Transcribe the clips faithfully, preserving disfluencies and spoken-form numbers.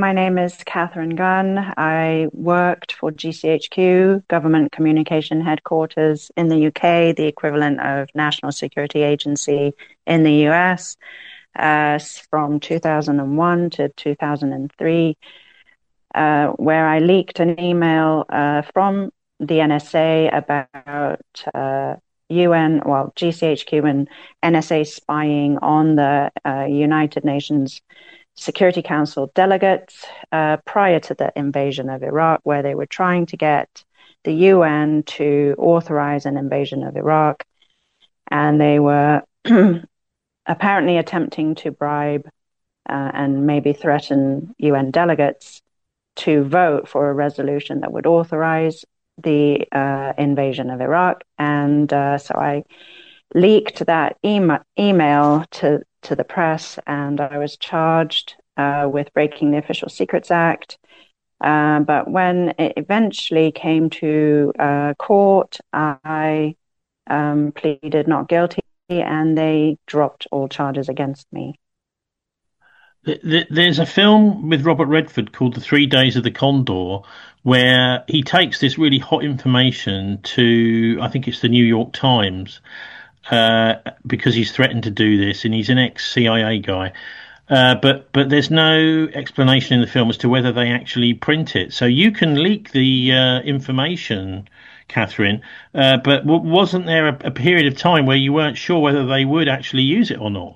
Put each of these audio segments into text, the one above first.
my name is Catherine Gunn. I worked for G C H Q, Government Communication Headquarters in the U K, the equivalent of National Security Agency in the U S, uh, from two thousand one to two thousand three, uh, where I leaked an email uh, from the N S A about uh, U N, well, G C H Q and N S A spying on the uh, United Nations Security Council delegates uh, prior to the invasion of Iraq, where they were trying to get the U N to authorize an invasion of Iraq. And they were apparently attempting to bribe uh, and maybe threaten U N delegates to vote for a resolution that would authorize the uh, invasion of Iraq. And uh, so I leaked that ema- email to to the press, and I was charged uh, with breaking the Official Secrets Act. Uh, but when it eventually came to uh, court, I um, pleaded not guilty, and they dropped all charges against me. There's a film with Robert Redford called The Three Days of the Condor, where he takes this really hot information to, I think it's the New York Times, uh, because he's threatened to do this, and he's an ex-C I A guy. Uh, but but there's no explanation in the film as to whether they actually print it. So you can leak the uh, information, Catherine, uh, but w- wasn't there a, a period of time where you weren't sure whether they would actually use it or not?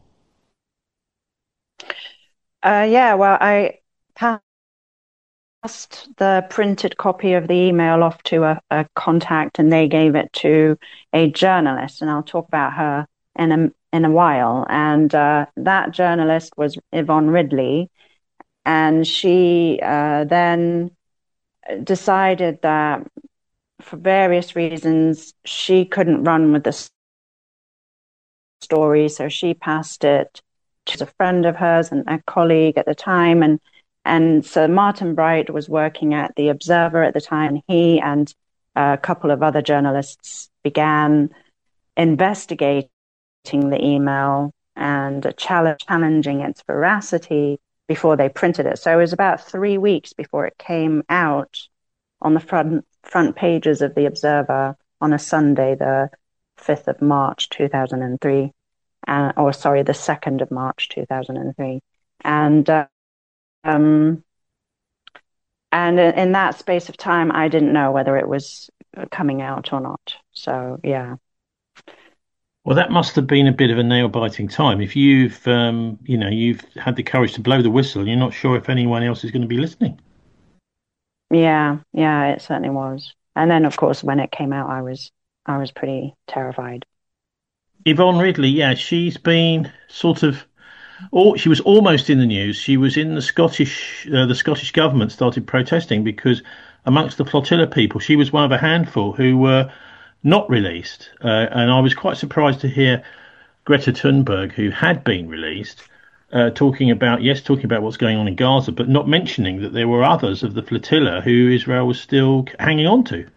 Uh, yeah, well, I passed the printed copy of the email off to a, a contact, and they gave it to a journalist, and I'll talk about her in a in a while. And uh, that journalist was Yvonne Ridley, and she uh, then decided that for various reasons she couldn't run with the story, so she passed it to a friend of hers and a colleague at the time, and and so Martin Bright was working at The Observer at the time. He and a couple of other journalists began investigating the email and challenging its veracity before they printed it. So it was about three weeks before it came out on the front front pages of The Observer on a Sunday, the fifth of March, two thousand three, uh, or sorry, the second of March, two thousand three. And uh, Um, and in that space of time, I didn't know whether it was coming out or not. So, yeah. Well, that must have been a bit of a nail-biting time. If you've, um, you know, you've had the courage to blow the whistle, you're not sure if anyone else is going to be listening. Yeah, yeah, it certainly was. And then, of course, when it came out, I was, I was pretty terrified. Yvonne Ridley, yeah, she's been sort of, oh, she was almost in the news. She was in the Scottish, uh, the Scottish government started protesting because amongst the flotilla people, she was one of a handful who were not released. Uh, and I was quite surprised to hear Greta Thunberg, who had been released, uh, talking about, yes, talking about what's going on in Gaza, but not mentioning that there were others of the flotilla who Israel was still hanging on to.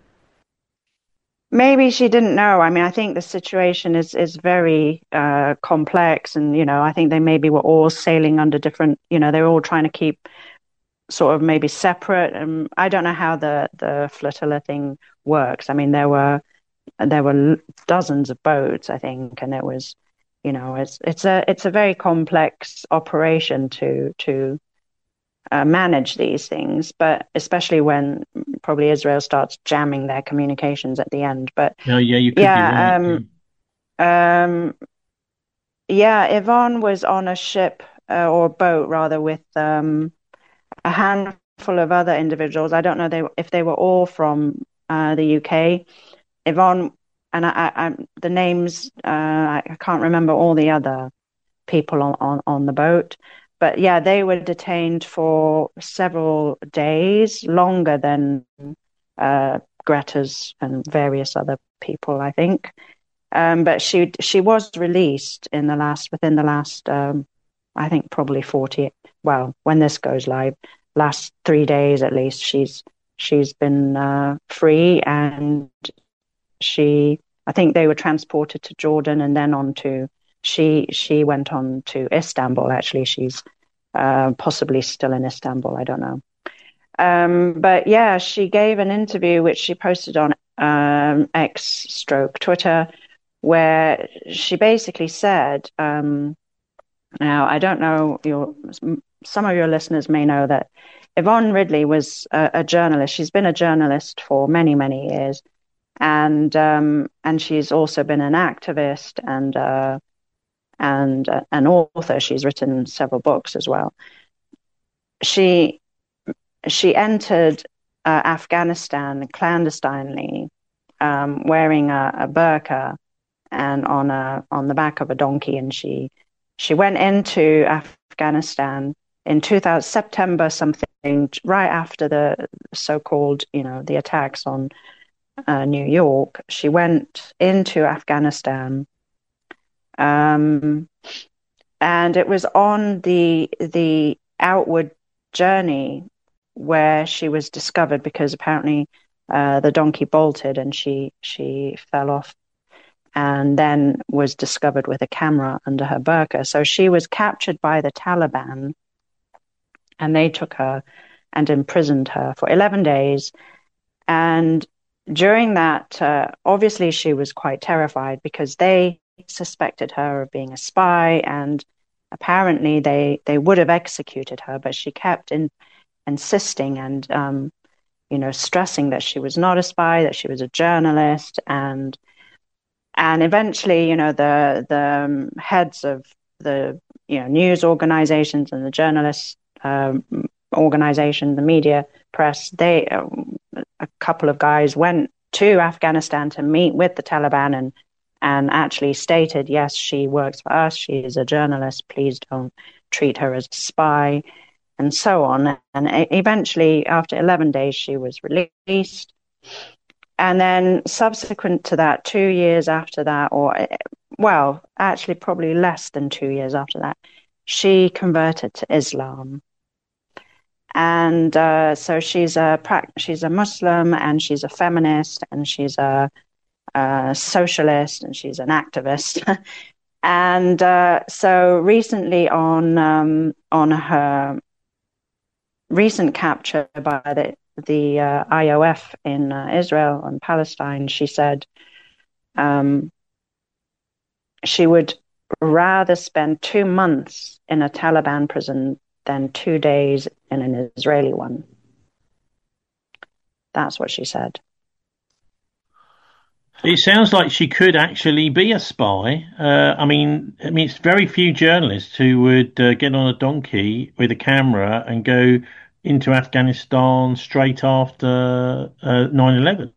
Maybe she didn't know. I mean, I think the situation is is very uh, complex, and you know, I think they maybe were all sailing under different. You know, they were all trying to keep sort of maybe separate. And I don't know how the the flotilla thing works. I mean, there were there were dozens of boats, I think, and it was, you know, it's it's a it's a very complex operation to to uh, manage these things, but especially when probably Israel starts jamming their communications at the end. But Oh, yeah, you could be right. yeah, um, um, yeah, Yvonne was on a ship uh, or boat rather with um, a handful of other individuals. I don't know they, if they were all from uh, the U K. Yvonne and I, I, I the names uh, I, I can't remember all the other people on, on, on the boat. But yeah, they were detained for several days, longer than uh, Greta's and various other people, I think. Um, but she she was released in the last within the last um, I think probably forty. Well, when this goes live, last three days at least, she's she's been uh, free, and she I think they were transported to Jordan and then on to she she went on to Istanbul. Actually, she's uh, possibly still in Istanbul. I don't know. Um, but yeah, she gave an interview which she posted on um, X stroke Twitter, where she basically said, um, now I don't know, your some of your listeners may know that Yvonne Ridley was a, a journalist. She's been a journalist for many, many years, and um, and she's also been an activist and uh, and uh, an author. She's written several books as well. She she entered uh, Afghanistan clandestinely, um, wearing a, a burqa and on a on the back of a donkey, and she she went into Afghanistan in two thousand, September something, right after the so-called, you know, the attacks on uh, New York. She went into Afghanistan, um, and it was on the the outward journey where she was discovered, because apparently uh, the donkey bolted and she she fell off, and then was discovered with a camera under her burqa. So she was captured by the Taliban, and they took her and imprisoned her for eleven days. And during that, uh, obviously she was quite terrified, because they suspected her of being a spy, and apparently they, they would have executed her, but she kept in, insisting and, um, you know, stressing that she was not a spy, that she was a journalist. And and eventually, you know, the the um, heads of the, you know, news organizations and the journalists um, organization, the media press, they um, a couple of guys went to Afghanistan to meet with the Taliban, and and actually stated, yes, she works for us, she is a journalist, please don't treat her as a spy, and so on. And eventually, after eleven days, she was released. And then subsequent to that, two years after that, or, well, actually probably less than two years after that, she converted to Islam. And uh, so she's a she's a Muslim, and she's a feminist, and she's a, a socialist, and she's an activist. And uh, so recently, on um, on her recent capture by the the uh, I O F in uh, Israel and Palestine, she said um, she would rather spend two months in a Taliban prison than two days in an Israeli one. That's what she said. It sounds like she could actually be a spy. Uh, I mean, I mean, it's very few journalists who would uh, get on a donkey with a camera and go into Afghanistan straight after uh, nine eleven.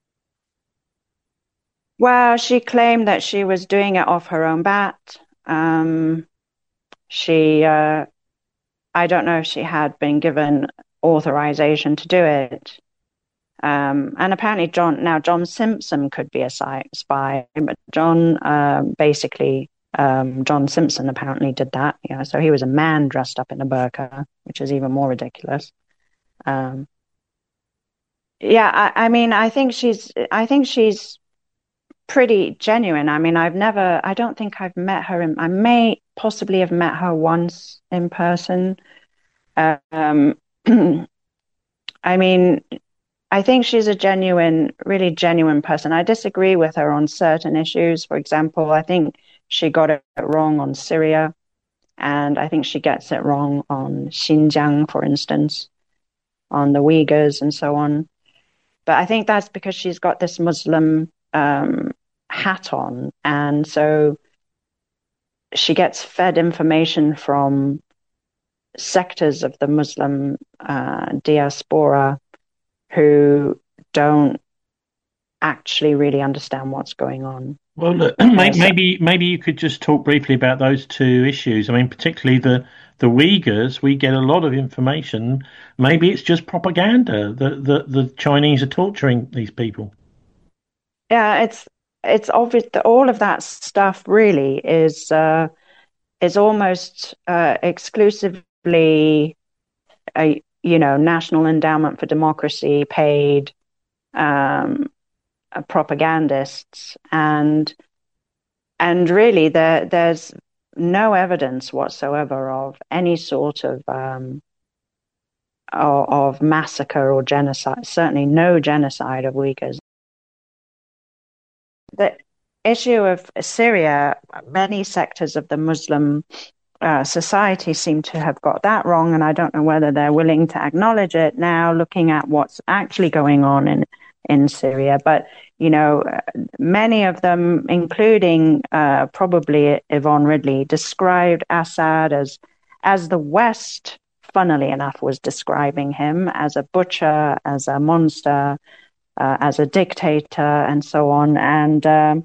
Well, she claimed that she was doing it off her own bat. Um, she, uh, I don't know if she had been given authorization to do it. Um, and apparently John, now John Simpson could be a spy, but John, uh, basically, um, John Simpson apparently did that. You know, so he was a man dressed up in a burqa, which is even more ridiculous. Um, yeah, I, I mean, I think she's, I think she's pretty genuine. I mean, I've never, I don't think I've met her in, I may possibly have met her once in person. Um, I mean, I think she's a genuine, really genuine person. I disagree with her on certain issues. For example, I think she got it wrong on Syria, and I think she gets it wrong on Xinjiang, for instance, on the Uyghurs and so on. But I think that's because she's got this Muslim um, hat on, and so she gets fed information from sectors of the Muslim uh, diaspora who don't actually really understand what's going on. Well, look, maybe maybe you could just talk briefly about those two issues. I mean, particularly the the Uyghurs. We get a lot of information. Maybe it's just propaganda that the, the Chinese are torturing these people. Yeah, it's it's obvious that all of that stuff really is uh, is almost uh, exclusively a you know National Endowment for Democracy paid um, uh, propagandists, and and really there there's no evidence whatsoever of any sort of um, of, of massacre or genocide. Certainly, no genocide of Uyghurs. The issue of Syria, many sectors of the Muslim uh, society seem to have got that wrong, and I don't know whether they're willing to acknowledge it now, looking at what's actually going on in in Syria. But you know, many of them, including uh, probably Yvonne Ridley, described Assad as as the West, funnily enough, was describing him as a butcher, as a monster, uh, as a dictator, and so on. And um,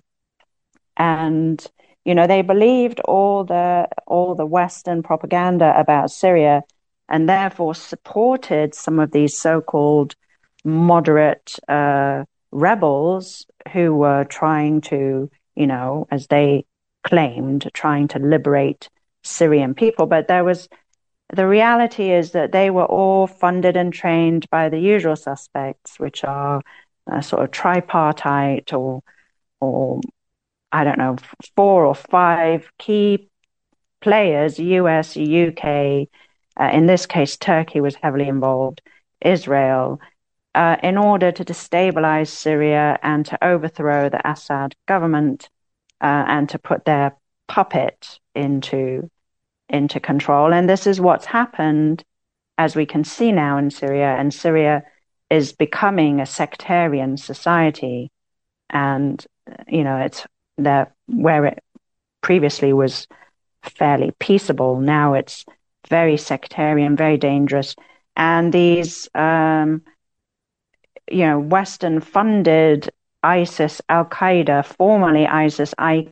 and you know, they believed all the all the Western propaganda about Syria, and therefore supported some of these so-called moderate uh, rebels who were trying to, you know, as they claimed, trying to liberate Syrian people. But there was the reality is that they were all funded and trained by the usual suspects, which are uh, sort of tripartite or or I don't know, four or five key players, U S, U K, uh, in this case, Turkey was heavily involved, Israel, uh, in order to destabilize Syria and to overthrow the Assad government uh, and to put their puppet into, into control. And this is what's happened, as we can see now in Syria. And Syria is becoming a sectarian society. And, you know, it's that where it previously was fairly peaceable, now it's very sectarian, very dangerous. And these, um, you know, Western-funded ISIS, Al-Qaeda, formerly ISIS,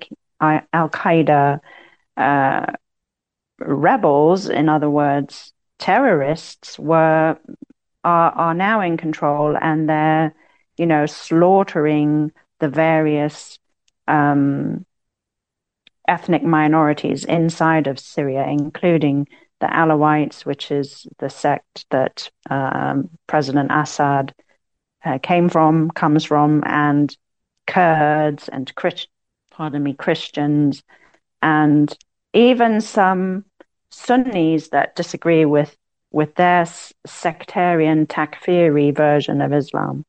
Al-Qaeda uh, rebels, in other words, terrorists, were are are now in control, and they're, you know, slaughtering the various Um, ethnic minorities inside of Syria, including the Alawites, which is the sect that um, President Assad uh, came from, comes from, and Kurds and Christ- pardon me, Christians, and even some Sunnis that disagree with with their sectarian Takfiri version of Islam.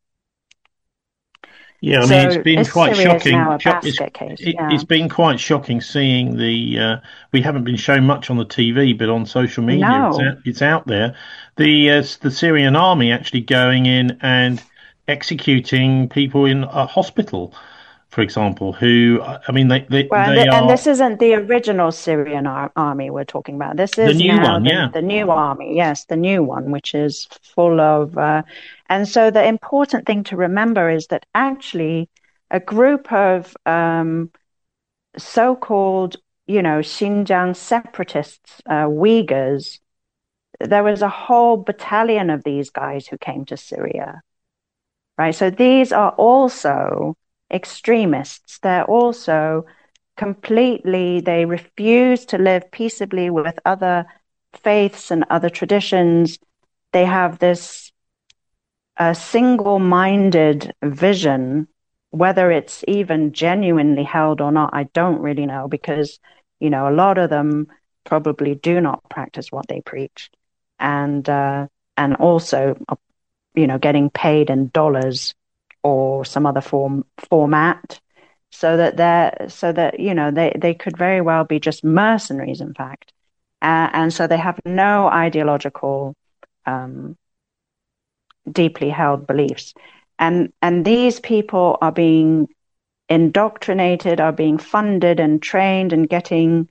Yeah, I so mean, it's been quite Syria shocking. Is now a It's, basket case. it, Yeah. it's been quite shocking seeing the. Uh, we haven't been shown much on the T V, but on social media, No. it's out, it's out there. The uh, the Syrian army actually going in and executing people in a hospital, for example. Who I mean, they they, Well, and, they th- and are this isn't the original Syrian ar- army we're talking about. This the is new now one. the, Yeah, the new army. Yes, the new one, which is full of. Uh, and so the important thing to remember is that actually a group of um, so-called, you know, Xinjiang separatists, uh, Uyghurs, there was a whole battalion of these guys who came to Syria, right? So these are also extremists. They're also completely, they refuse to live peaceably with other faiths and other traditions. They have this uh, single-minded vision, whether it's even genuinely held or not, I don't really know, because, you know, a lot of them probably do not practice what they preach. And, uh, and also, you know, getting paid in dollars or some other form format, so that they're so that you know they they could very well be just mercenaries, in fact, uh, and so they have no ideological, um, deeply held beliefs, and and these people are being indoctrinated, are being funded and trained, and getting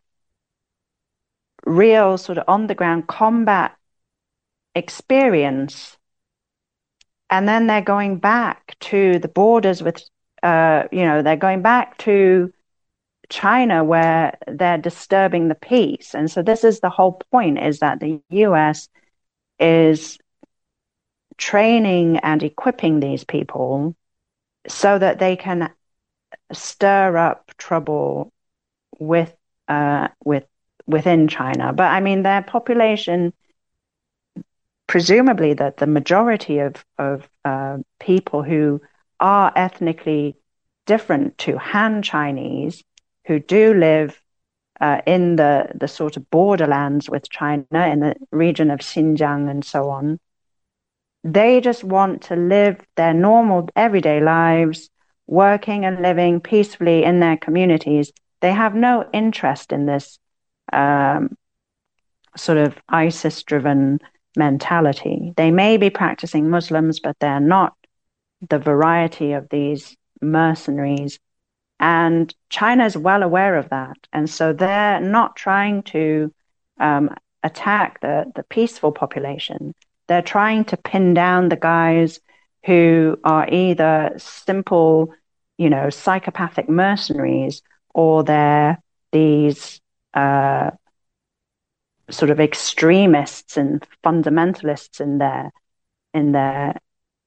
real sort of on the ground combat experience. And then they're going back to the borders with, uh, you know, they're going back to China where they're disturbing the peace. And so this is the whole point, is that the U S is training and equipping these people so that they can stir up trouble with, uh, with, within China. But I mean, their population, presumably that the majority of, of uh, people who are ethnically different to Han Chinese, who do live uh, in the, the sort of borderlands with China, in the region of Xinjiang and so on. They just want to live their normal everyday lives, working and living peacefully in their communities. They have no interest in this um, sort of ISIS-driven mentality. They may be practicing Muslims, but they're not the variety of these mercenaries. And China is well aware of that. And so they're not trying to um, attack the, the peaceful population. They're trying to pin down the guys who are either simple, you know, psychopathic mercenaries, or they're these uh, sort of extremists and fundamentalists in their in their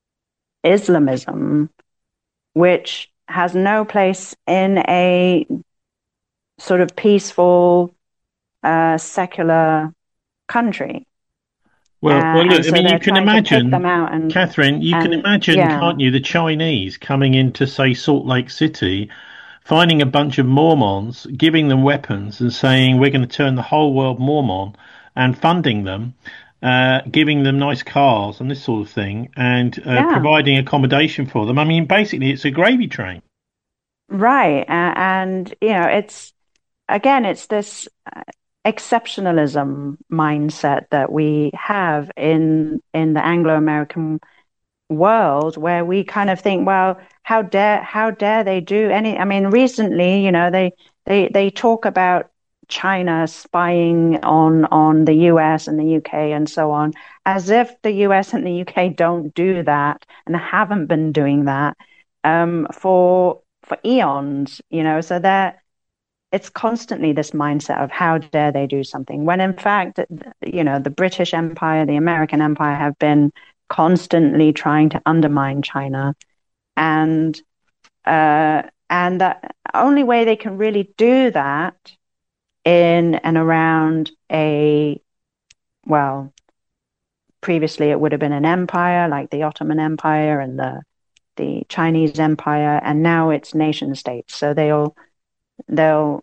Islamism, which has no place in a sort of peaceful, uh, secular country. Well, Uh, well, look, and I so mean, you they're can trying to pick imagine, them out and Catherine, you can and imagine, yeah, can't you, the Chinese coming into, say, Salt Lake City, finding a bunch of Mormons, giving them weapons and saying, we're going to turn the whole world Mormon, and funding them, uh, giving them nice cars and this sort of thing, and uh, yeah, providing accommodation for them. I mean, basically, it's a gravy train. right. Uh, and you know, it's again, it's this uh, exceptionalism mindset that we have in in the Anglo-American world, where we kind of think, well, how dare how dare they do any? I mean, recently, you know, they they they talk about China spying on on the U S and the U K and so on, as if the U S and the U K don't do that and haven't been doing that um, for for eons, you know. So they're it's constantly this mindset of how dare they do something, when in fact, you know, the British Empire, the American Empire have been constantly trying to undermine China. And uh, and the only way they can really do that in and around a, well, previously it would have been an empire like the Ottoman Empire and the the Chinese Empire, and now it's nation states. So they'll they'll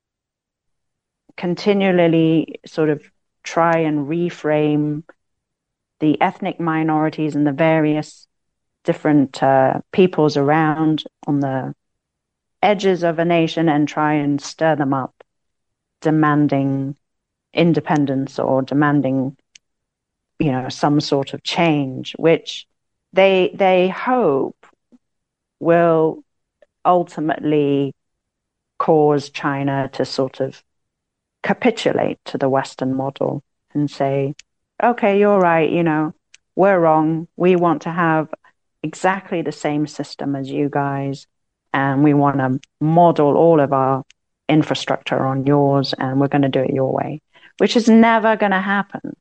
continually sort of try and reframe the ethnic minorities and the various different uh, peoples around on the edges of a nation and try and stir them up, demanding independence or demanding, you know, some sort of change, which they they hope will ultimately cause China to sort of capitulate to the Western model and say, okay, you're right, you know, we're wrong. We want to have exactly the same system as you guys, and we want to model all of our infrastructure on yours, and we're going to do it your way, which is never going to happen.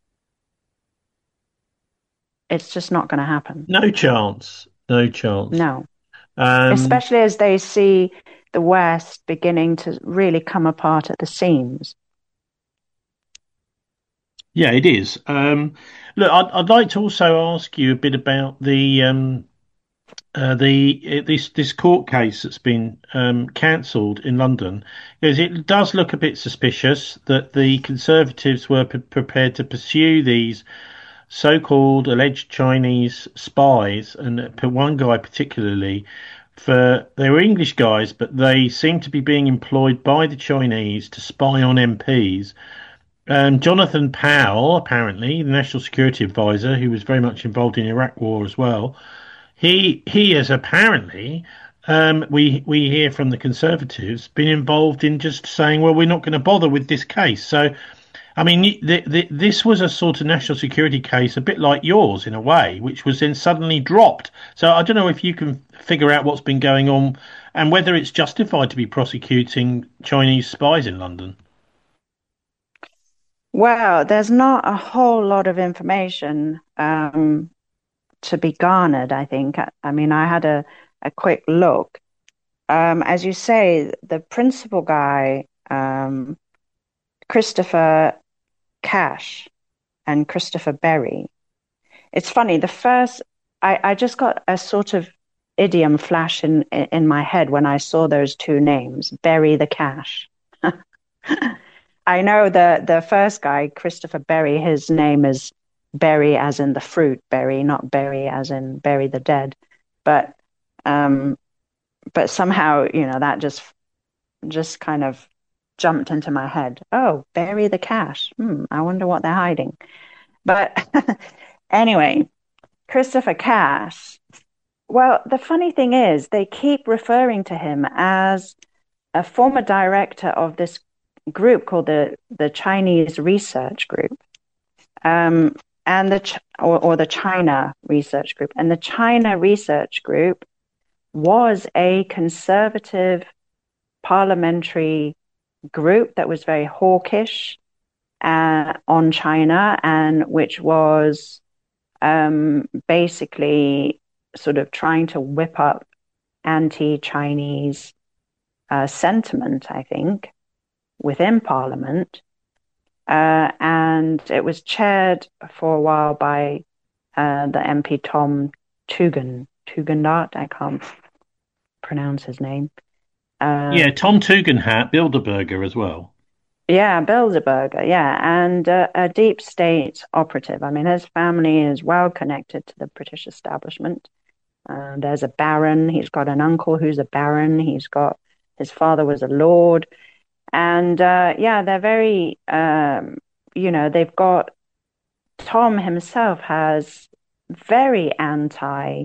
It's just not going to happen. No chance. No chance. No. Um, Especially as they see the West beginning to really come apart at the seams. Yeah, it is. Um, look, I'd, I'd like to also ask you a bit about the um, uh, the this this court case that's been um, cancelled in London, because it does look a bit suspicious that the Conservatives were pre- prepared to pursue these so-called alleged Chinese spies, and one guy particularly. For they were English guys, but they seem to be being employed by the Chinese to spy on M Ps. Um, Jonathan Powell, apparently, the National Security Advisor, who was very much involved in the Iraq War as well, he he has apparently, um, we we hear from the Conservatives, been involved in just saying, well, we're not going to bother with this case. So, I mean, the, the, this was a sort of national security case, a bit like yours in a way, which was then suddenly dropped. So I don't know if you can figure out what's been going on and whether it's justified to be prosecuting Chinese spies in London. Well, there's not a whole lot of information um, to be garnered, I think. I, I mean, I had a, a quick look. Um, as you say, the principal guy, um, Christopher Cash and Christopher Berry. It's funny, the first, I, I just got a sort of idiom flash in, in my head when I saw those two names, Berry the Cash. I know the the first guy, Christopher Berry, his name is Berry as in the fruit berry, not Berry as in bury the dead. But um, but somehow, you know, that just just kind of jumped into my head. Oh, bury the cash. Hmm, I wonder what they're hiding. But anyway, Christopher Cash. Well, the funny thing is, they keep referring to him as a former director of this group called the the Chinese Research Group, um, and the or, or the China Research Group, and the China Research Group was a conservative parliamentary group that was very hawkish uh, on China, and which was um, basically sort of trying to whip up anti-Chinese uh, sentiment, I think, within Parliament. Uh, and it was chaired for a while by uh, the M P Tom Tugen, Tugendhat, I can't pronounce his name. Uh, Yeah, Tom Tugendhat, Bilderberger as well. yeah, Bilderberger, yeah, and uh, a deep state operative. I mean, his family is well connected to the British establishment. Uh, there's a baron. He's got an uncle who's a baron. He's got his father was a lord. And uh, yeah, they're very, um, you know, they've got Tom himself has very anti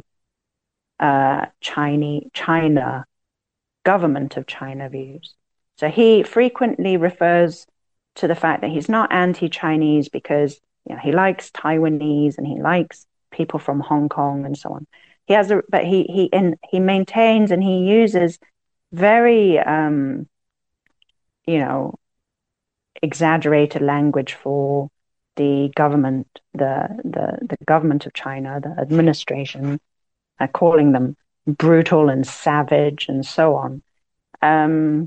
uh, Chinese China government of China views. So he frequently refers to the fact that he's not anti-Chinese because you know he likes Taiwanese and he likes people from Hong Kong and so on. He has a, but he he in, he maintains and he uses very um, you know exaggerated language for the government, the the the government of China, the administration, uh, calling them brutal and savage and so on. Um,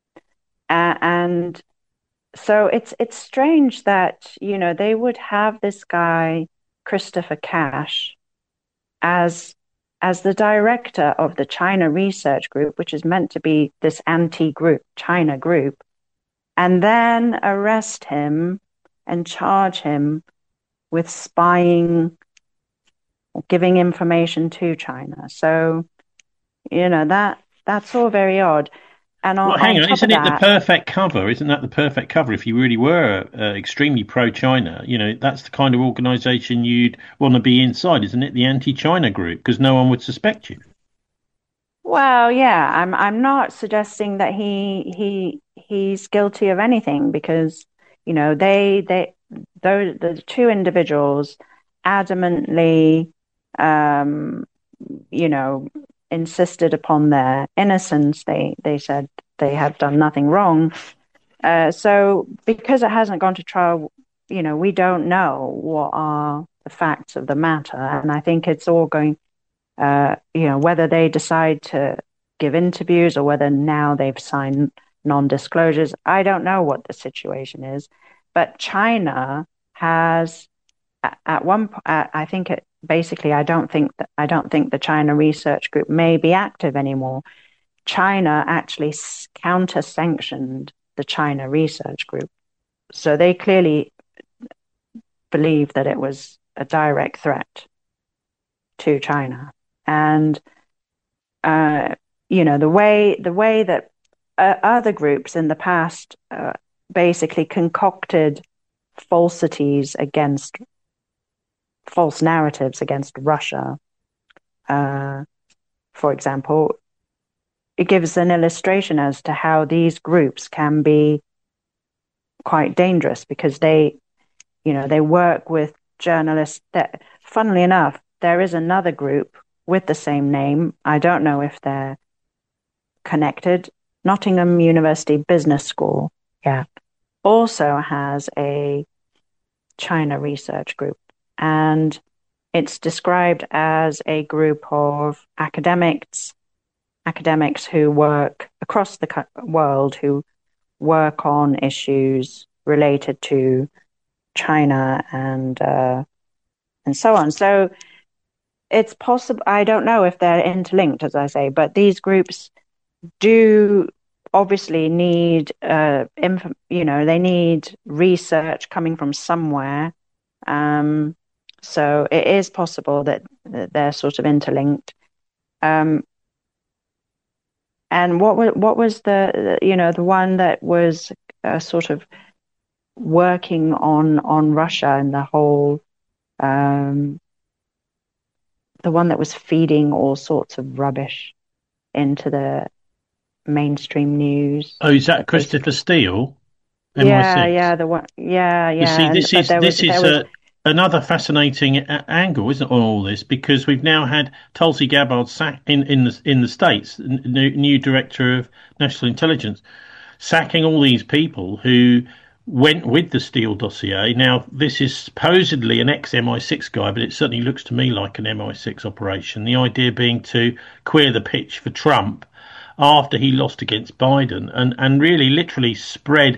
and so it's it's strange that you know they would have this guy Christopher Cash as as the director of the China Research Group, which is meant to be this anti-group China group, and then arrest him and charge him with spying, giving information to China. So, you know, that that's all very odd. And on, Well, hang on on, top isn't of it the that, perfect cover? Isn't that the perfect cover? If you really were uh, extremely pro-China, you know, that's the kind of organisation you'd want to be inside, isn't it? The anti-China group, because no one would suspect you. well, yeah, I'm I'm not suggesting that he he he's guilty of anything because, you know, they they those the two individuals adamantly um you know insisted upon their innocence. They they said they had done nothing wrong. Uh, so because it hasn't gone to trial, you know, we don't know what are the facts of the matter, and I think it's all going uh, you know, whether they decide to give interviews or whether now they've signed non-disclosures. I don't know what the situation is, but China has at one point, I think it basically, I don't think that I don't think the China Research Group may be active anymore. China actually counter-sanctioned the China Research Group, so they clearly believe that it was a direct threat to China. And uh, you know the way the way that uh, other groups in the past uh, basically concocted falsities against false narratives against Russia. Uh, for example, it gives an illustration as to how these groups can be quite dangerous because they, you know, they work with journalists that, funnily enough, there is another group with the same name. I don't know if they're connected. Nottingham University Business School, yeah, also has a China Research Group. And it's described as a group of academics, academics who work across the world, who work on issues related to China and uh, and so on. So it's possible. I don't know if they're interlinked, as I say, but these groups do obviously need, uh, inf- you know, they need research coming from somewhere. Um, so it is possible that, that they're sort of interlinked. Um, and what was what was the, you know, the one that was uh, sort of working on on Russia and the whole, um, the one that was feeding all sorts of rubbish into the mainstream news, Oh, is that Christopher basically. Steele, Yeah, M I six? yeah, the one, yeah, You yeah, see, and this but is there was this there is was uh, another fascinating a- angle, isn't it, on all this? Because we've now had Tulsi Gabbard sack in in the in the states, n- new, new director of national intelligence, sacking all these people who went with the Steele dossier. Now, this is supposedly an ex M I six guy, but it certainly looks to me like an M I six operation. The idea being to queer the pitch for Trump after he lost against Biden, and and really literally spread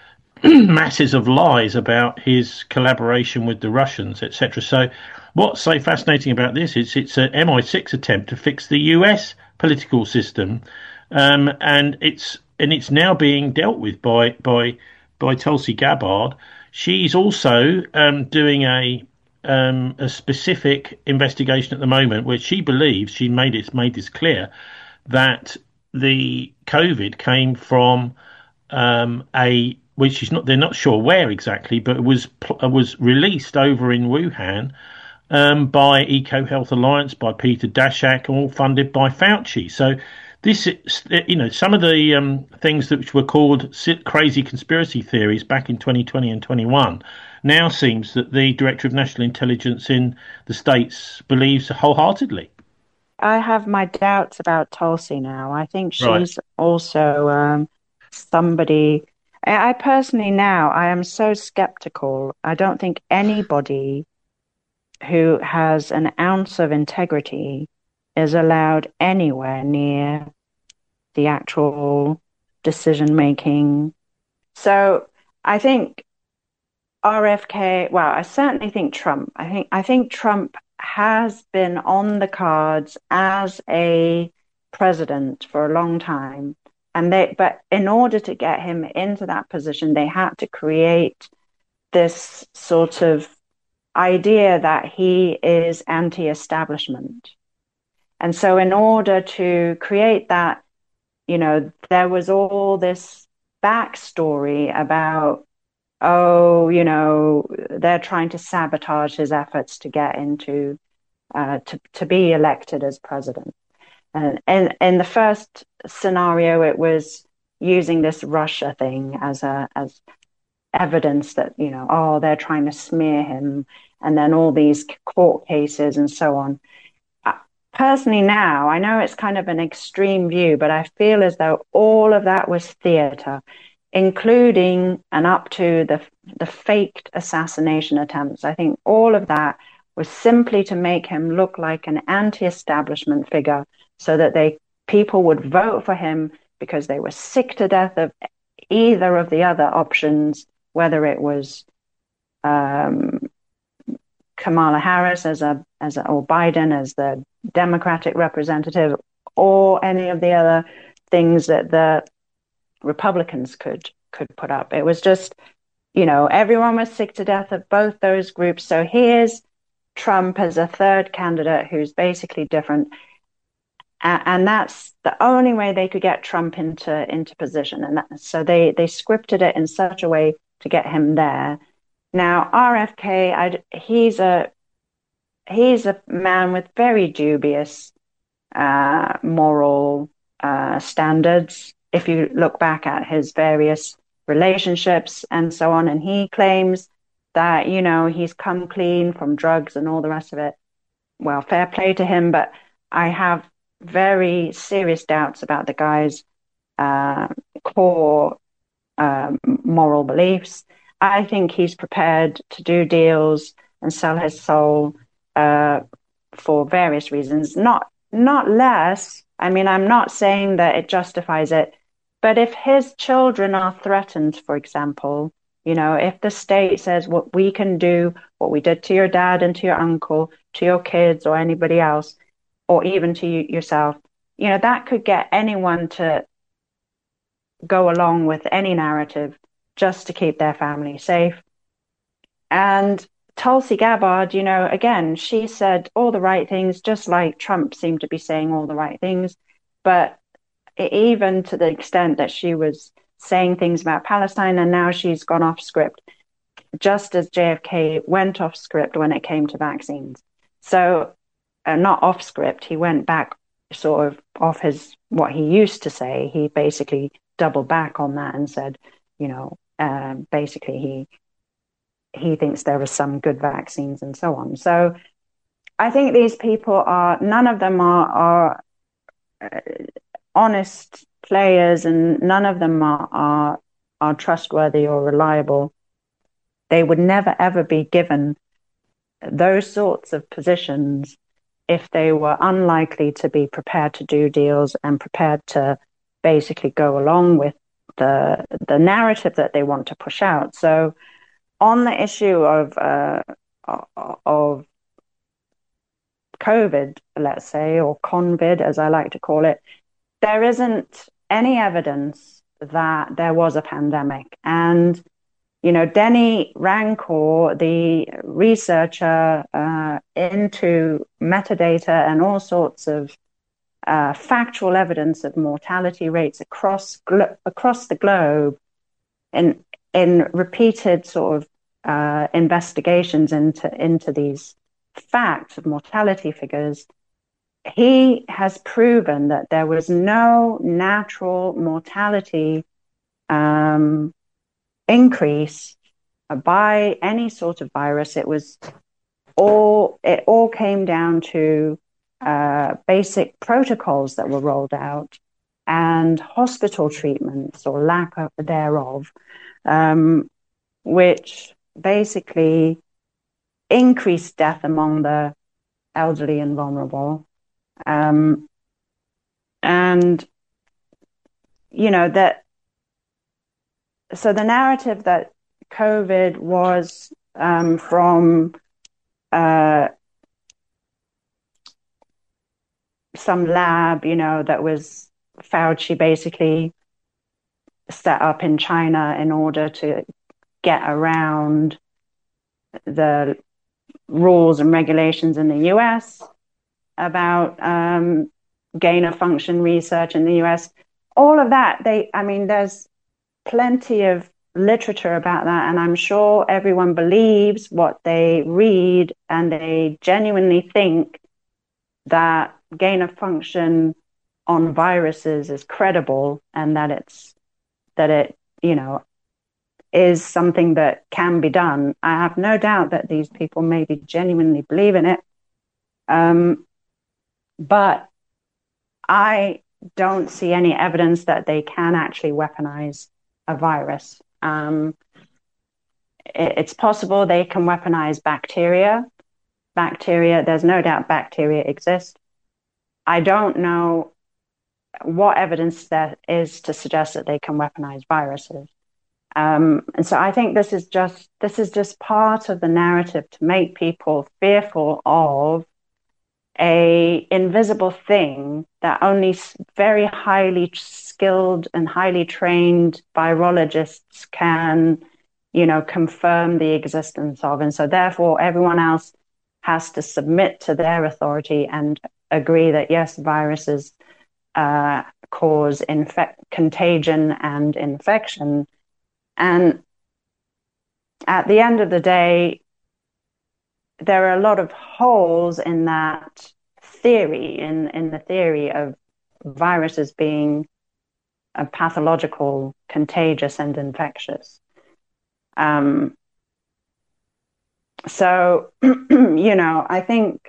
masses of lies about his collaboration with the Russians, et cetera. So, what's so fascinating about this is it's an M I six attempt to fix the U S political system, um, and it's and it's now being dealt with by by by Tulsi Gabbard. She's also um, doing a um, a specific investigation at the moment, where she believes she made it made this clear that the COVID came from um, a which is not they're not sure where exactly, but it was uh, was released over in Wuhan um, by EcoHealth Alliance, by Peter Daszak, all funded by Fauci. So this is, you know, some of the um, things that were called crazy conspiracy theories back in twenty twenty and twenty-one now seems that the Director of National Intelligence in the States believes wholeheartedly. I have my doubts about Tulsi now. I think Right. she's also um, somebody. I, I personally now I am so skeptical. I don't think anybody who has an ounce of integrity is allowed anywhere near the actual decision making. So I think R F K, well, I certainly think Trump. I think I think Trump has been on the cards as a president for a long time. And they but in order to get him into that position, they had to create this sort of idea that he is anti-establishment. And so in order to create that, you know, there was all this backstory about, oh, you know, they're trying to sabotage his efforts to get into, uh, to, to be elected as president. And in, in the first scenario, it was using this Russia thing as a, as evidence that, you know, oh, they're trying to smear him, and then all these court cases and so on. Personally, now, I know it's kind of an extreme view, but I feel as though all of that was theatre, including and up to the the faked assassination attempts. I think all of that was simply to make him look like an anti-establishment figure, so that they people would vote for him because they were sick to death of either of the other options, whether it was um, Kamala Harris as a as a, or Biden as the Democratic representative, or any of the other things that the Republicans could could put up. It was just, you know, everyone was sick to death of both those groups. So here's Trump as a third candidate who's basically different. And that's the only way they could get Trump into into position. And that, so they, they scripted it in such a way to get him there. Now, R F K, I'd, he's a he's a man with very dubious uh, moral uh, standards. If you look back at his various relationships and so on, and he claims that, you know, he's come clean from drugs and all the rest of it. Well, fair play to him, but I have very serious doubts about the guy's uh, core uh, moral beliefs. I think he's prepared to do deals and sell his soul uh, for various reasons, not not less. I mean, I'm not saying that it justifies it, but if his children are threatened, for example, you know, if the state says what we can do, what we did to your dad and to your uncle, to your kids or anybody else, or even to you, yourself, you know, that could get anyone to go along with any narrative just to keep their family safe. And Tulsi Gabbard, you know, again, she said all the right things, just like Trump seemed to be saying all the right things. But even to the extent that she was saying things about Palestine, and now she's gone off script, just as J F K went off script when it came to vaccines. So, uh, not off script, he went back sort of off his, what he used to say. He basically doubled back on that and said, you know, um, basically he he thinks there are some good vaccines and so on. So I think these people are, none of them are, are uh, honest players, and none of them are, are are trustworthy or reliable. They would never ever be given those sorts of positions if they were unlikely to be prepared to do deals and prepared to basically go along with the the narrative that they want to push out. So on the issue of uh, of COVID, let's say, or convid, as I like to call it, there isn't any evidence that there was a pandemic. And, you know, Denny Rancor, the researcher uh, into metadata and all sorts of uh, factual evidence of mortality rates across glo- across the globe, in in repeated sort of uh, investigations into into these facts of mortality figures, he has proven that there was no natural mortality um, increase by any sort of virus. It was all, it all came down to uh, basic protocols that were rolled out and hospital treatments or lack of thereof, um, which basically increased death among the elderly and vulnerable. Um, and, you know, that, so the narrative that COVID was um, from uh, some lab, you know, that was Fauci basically set up in China in order to get around the rules and regulations in the U S about um, gain of function research in the U S. All of that, they, I mean, there's plenty of literature about that, and I'm sure everyone believes what they read, and they genuinely think that gain of function on viruses is credible, and that it's that it, you know, is something that can be done. I have no doubt that these people maybe genuinely believe in it. Um, but I don't see any evidence that they can actually weaponize a virus. Um, it, it's possible they can weaponize bacteria. Bacteria, there's no doubt bacteria exist. I don't know what evidence there is to suggest that they can weaponize viruses. Um, and so I think this is just this is just part of the narrative to make people fearful of a invisible thing that only very highly skilled and highly trained virologists can, you know, confirm the existence of. And so therefore everyone else has to submit to their authority and agree that yes, viruses uh, cause infect contagion and infection. And at the end of the day, there are a lot of holes in that theory, in, in the theory of viruses being a pathological, contagious, and infectious. Um, so, you know, I think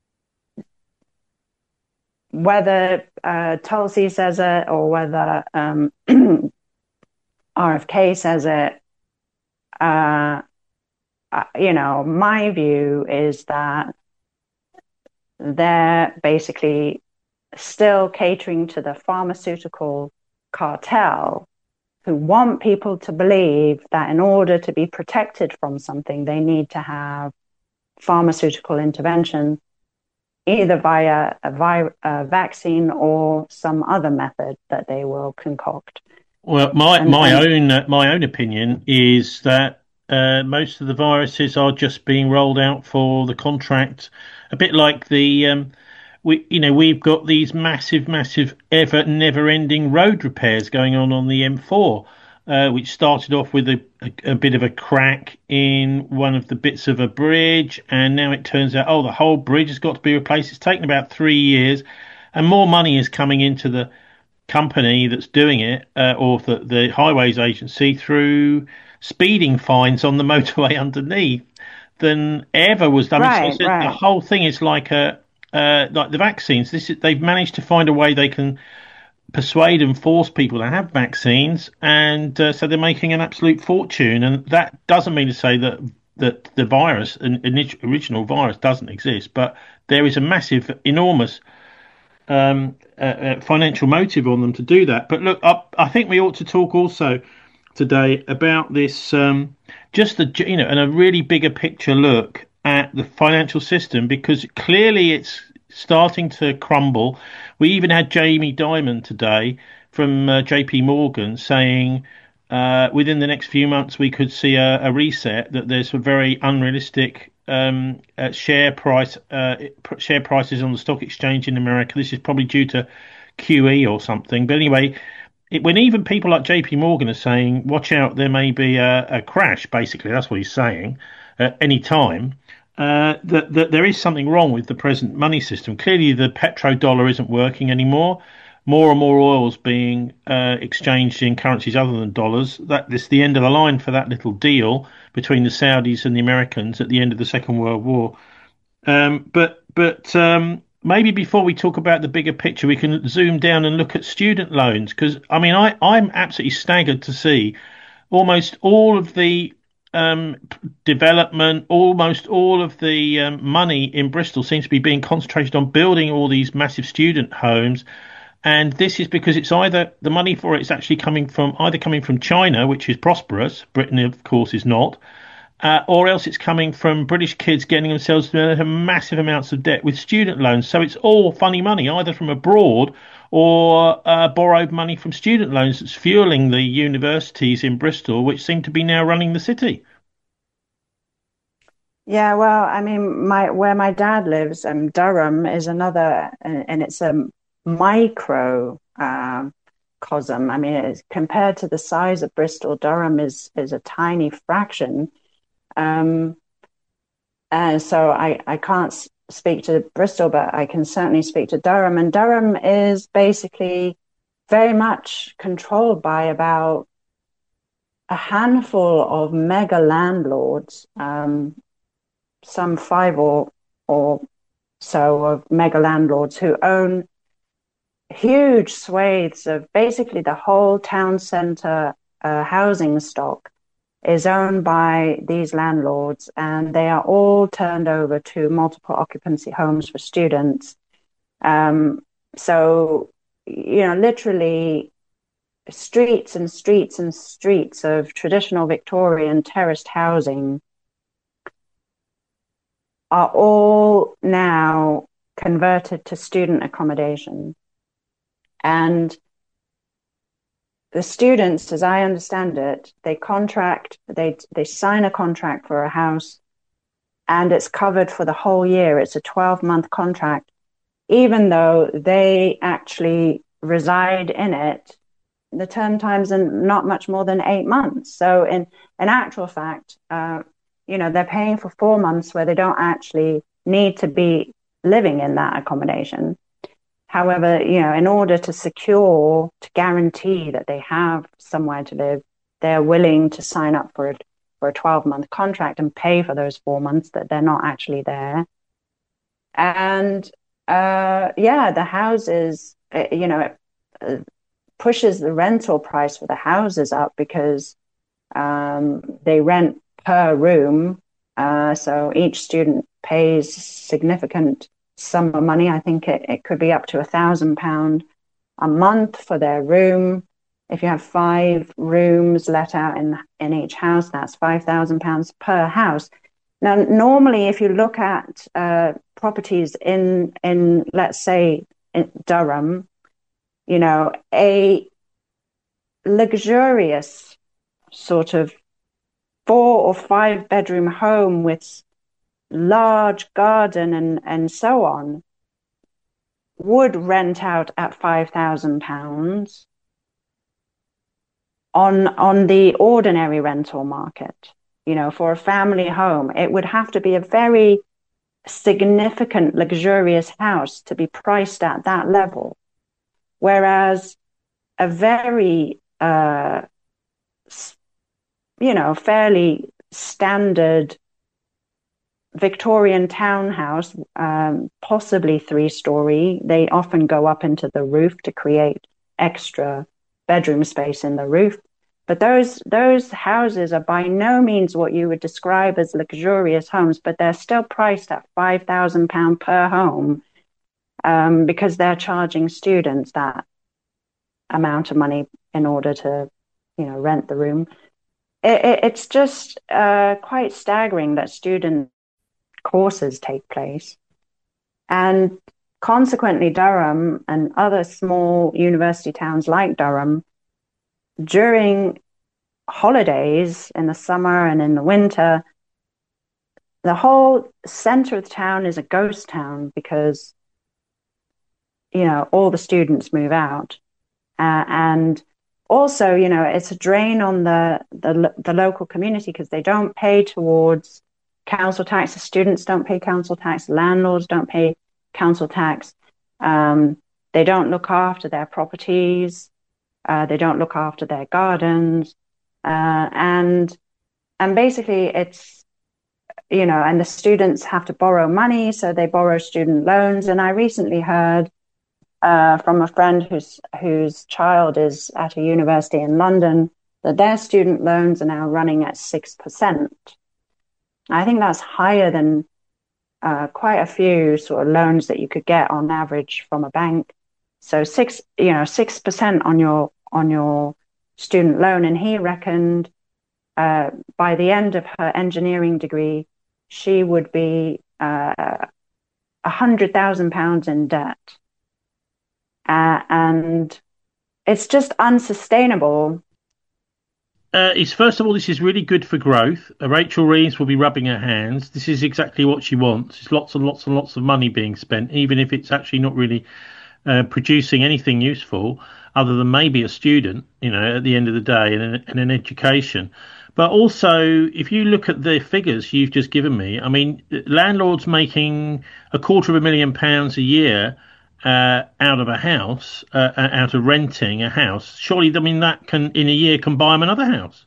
whether uh, Tulsi says it or whether um, R F K says it, uh, you know, my view is that they're basically still catering to the pharmaceutical cartel, who want people to believe that in order to be protected from something, they need to have pharmaceutical intervention, either via a, vi- a vaccine or some other method that they will concoct. Well, my And my and own uh, my own opinion is that uh, most of the viruses are just being rolled out for the contract, a bit like the um, we you know we've got these massive, massive, ever never-ending road repairs going on on the M four, uh, which started off with a, a, a bit of a crack in one of the bits of a bridge, and now it turns out, oh, the whole bridge has got to be replaced. It's taken about three years, and more money is coming into the company that's doing it, uh, or the, the highways agency, through speeding fines on the motorway underneath than ever was done. I mean, so right, it's a, the right. whole thing is like a uh, like the vaccines. This is, they've managed to find a way they can persuade and force people to have vaccines, and uh, so they're making an absolute fortune. And that doesn't mean to say that that the virus, an original virus, doesn't exist, but there is a massive, enormous um, uh, uh, financial motive on them to do that. But look, I, I think we ought to talk also today about this, um, just the you know, and a really bigger picture look at the financial system, because clearly it's starting to crumble. We even had Jamie Dimon today from uh, J P Morgan saying. Uh, within the next few months, we could see a, a reset. That there's a very unrealistic um, uh, share price uh, share prices on the stock exchange in America. This is probably due to Q E or something. But anyway, it, when even people like J P Morgan are saying, "Watch out, there may be a, a crash," basically that's what he's saying at any time. Uh, that, that there is something wrong with the present money system. Clearly, the petrodollar isn't working anymore. More and more oil's being uh, exchanged in currencies other than dollars. That this the end of the line for that little deal between the Saudis and the Americans at the end of the Second World War. Um, but but um, maybe before we talk about the bigger picture, we can zoom down and look at student loans, because I mean I I'm absolutely staggered to see almost all of the um, development, almost all of the um, money in Bristol seems to be being concentrated on building all these massive student homes. And this is because it's either the money for it is actually coming from either coming from China, which is prosperous. Britain, of course, is not. Uh, or else it's coming from British kids getting themselves into massive amounts of debt with student loans. So it's all funny money, either from abroad or uh, borrowed money from student loans that's fueling the universities in Bristol, which seem to be now running the city. Yeah, well, I mean, my where my dad lives, um, Durham is another, and, and it's a micro um, cosm. I mean, it's, compared to the size of Bristol, Durham is is a tiny fraction. Um, and so I I can't speak to Bristol, but I can certainly speak to Durham. And Durham is basically very much controlled by about a handful of mega landlords. Um, some five or or so of mega landlords who own huge swathes of basically the whole town centre uh, housing stock is owned by these landlords, and they are all turned over to multiple occupancy homes for students. Um, so, you know, literally streets and streets and streets of traditional Victorian terraced housing are all now converted to student accommodation. And the students, as I understand it, they contract, they they sign a contract for a house, and it's covered for the whole year. It's a twelve-month contract, even though they actually reside in it. The term times are not much more than eight months. So in, in actual fact, uh, you know, they're paying for four months where they don't actually need to be living in that accommodation. However, you know, in order to secure, to guarantee that they have somewhere to live, they're willing to sign up for it for a twelve-month contract and pay for those four months that they're not actually there. And uh, yeah, the houses, you know, it pushes the rental price for the houses up because um, they rent per room. Uh, so each student pays significant sum of money. I think it, it could be up to a thousand pound a month for their room. If you have five rooms let out in in each house, that's five thousand pounds per house. Now, normally, if you look at uh, properties in in let's say in Durham, you know, a luxurious sort of four or five bedroom home with large garden and, and so on would rent out at five thousand pounds on on the ordinary rental market. You know, for a family home, it would have to be a very significant, luxurious house to be priced at that level. Whereas a very, uh, you know, fairly standard Victorian townhouse, um, possibly three-story, they often go up into the roof to create extra bedroom space in the roof. But those those houses are by no means what you would describe as luxurious homes, but they're still priced at five thousand pounds per home um, because they're charging students that amount of money in order to, you know, rent the room. It, it, it's just uh, quite staggering that student courses take place. And consequently, Durham and other small university towns like Durham, during holidays in the summer and in the winter, the whole center of the town is a ghost town because, you know, all the students move out. Uh, and also, you know, it's a drain on the, the, the local community because they don't pay towards council tax. The students don't pay council tax. Landlords don't pay council tax. Um, they don't look after their properties. Uh, they don't look after their gardens. Uh, and, and basically it's, you know, and the students have to borrow money. So they borrow student loans. And I recently heard uh, from a friend whose, whose child is at a university in London that their student loans are now running at six percent. I think that's higher than uh, quite a few sort of loans that you could get on average from a bank. So six, you know, six percent on your on your student loan, and he reckoned uh, by the end of her engineering degree, she would be uh, a hundred thousand pounds in debt, uh, and it's just unsustainable. Uh, is first of all, this is really good for growth. Uh, Rachel Reeves will be rubbing her hands. This is exactly what she wants. It's lots and lots and lots of money being spent, even if it's actually not really uh, producing anything useful, other than maybe a student, you know, at the end of the day, and an, and an education. But also, if you look at the figures you've just given me, I mean, landlords making a quarter of a million pounds a year Uh, out of a house, uh, out of renting a house, surely, I mean, that can, in a year, can buy them another house.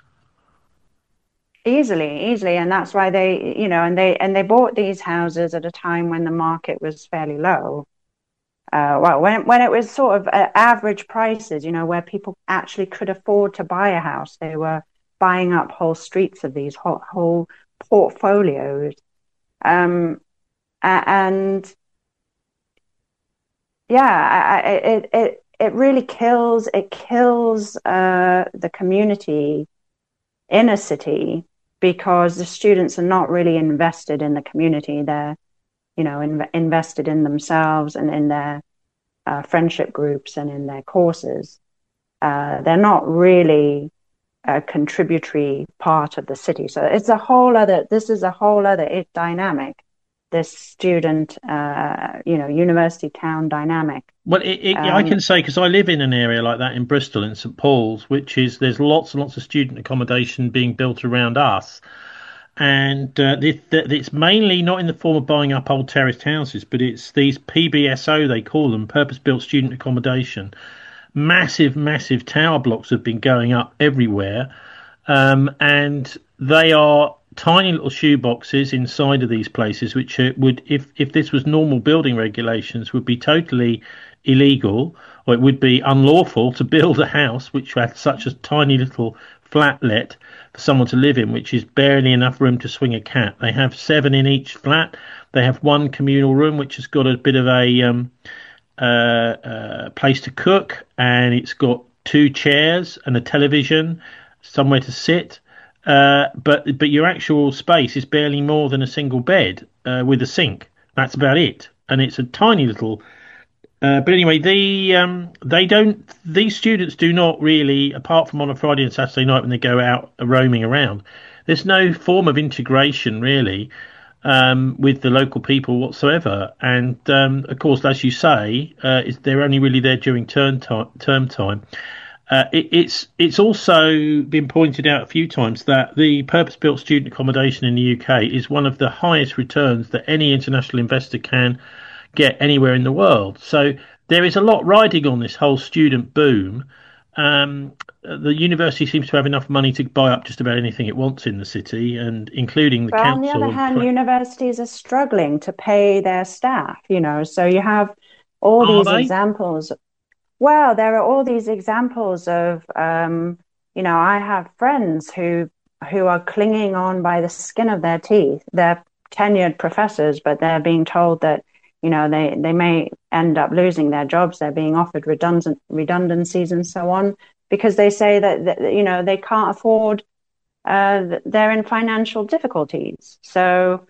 Easily, easily. And that's why they, you know, and they, and they bought these houses at a time when the market was fairly low. Uh, well, when, when it was sort of uh, average prices, you know, where people actually could afford to buy a house, they were buying up whole streets of these whole, whole portfolios. Um, and yeah, I, it, it, it really kills, it kills uh, the community in a city because the students are not really invested in the community. They're, you know, in, invested in themselves and in their uh, friendship groups and in their courses. Uh, they're not really a contributory part of the city. So it's a whole other, this is a whole other it dynamic. This student, uh, you know, university town dynamic. Well, it, it, um, I can say, because I live in an area like that in Bristol, in St Paul's, which is, there's lots and lots of student accommodation being built around us. And uh, it, it's mainly not in the form of buying up old terraced houses, but it's these P B S O, they call them, purpose-built student accommodation. Massive, massive tower blocks have been going up everywhere. Um, and they are tiny little shoe boxes inside of these places, which would, if, if this was normal building regulations, would be totally illegal, or it would be unlawful to build a house which had such a tiny little flatlet for someone to live in, which is barely enough room to swing a cat. They have seven in each flat. They have one communal room which has got a bit of a um, uh, uh, place to cook, and it's got two chairs and a television, somewhere to sit. Uh, but but your actual space is barely more than a single bed uh, with a sink. That's about it, and it's a tiny little Uh, but anyway, the um, they don't. These students do not really, apart from on a Friday and Saturday night when they go out roaming around. There's no form of integration really um, with the local people whatsoever. And um, of course, as you say, uh, it's, they're only really there during term time. Term time. Uh, it, it's it's also been pointed out a few times that the purpose-built student accommodation in the U K is one of the highest returns that any international investor can get anywhere in the world. So there is a lot riding on this whole student boom. Um, the university seems to have enough money to buy up just about anything it wants in the city, and including the But on the other council. hand, universities are struggling to pay their staff, you know, so you have all Are these they? examples. Well, there are all these examples of, um, you know, I have friends who who are clinging on by the skin of their teeth. They're tenured professors, but they're being told that, you know, they, they may end up losing their jobs. They're being offered redundant redundancies and so on because they say that, that you know, they can't afford, uh, they're in financial difficulties. So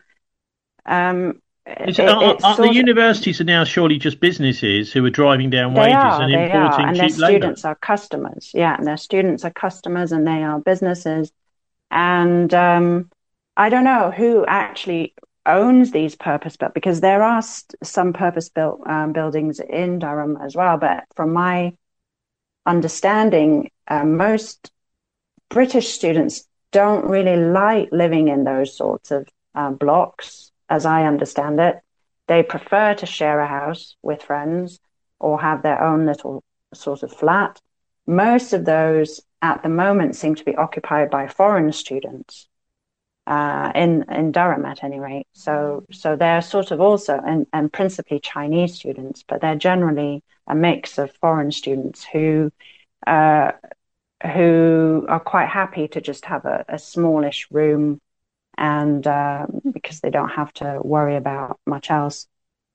um, Is, it, are, it's are the sort of, universities are now surely just businesses who are driving down they wages are, and they are, importing and their cheap labour? students are customers. Yeah, and their students are customers and they are businesses. And um, I don't know who actually owns these purpose-built, because there are st- some purpose-built um, buildings in Durham as well. But from my understanding, uh, most British students don't really like living in those sorts of uh, blocks, as I understand it. They prefer to share a house with friends or have their own little sort of flat. Most of those at the moment seem to be occupied by foreign students, uh, in in Durham at any rate. So so they're sort of also and, and principally Chinese students, but they're generally a mix of foreign students who uh, who are quite happy to just have a, a smallish room, and uh, because they don't have to worry about much else.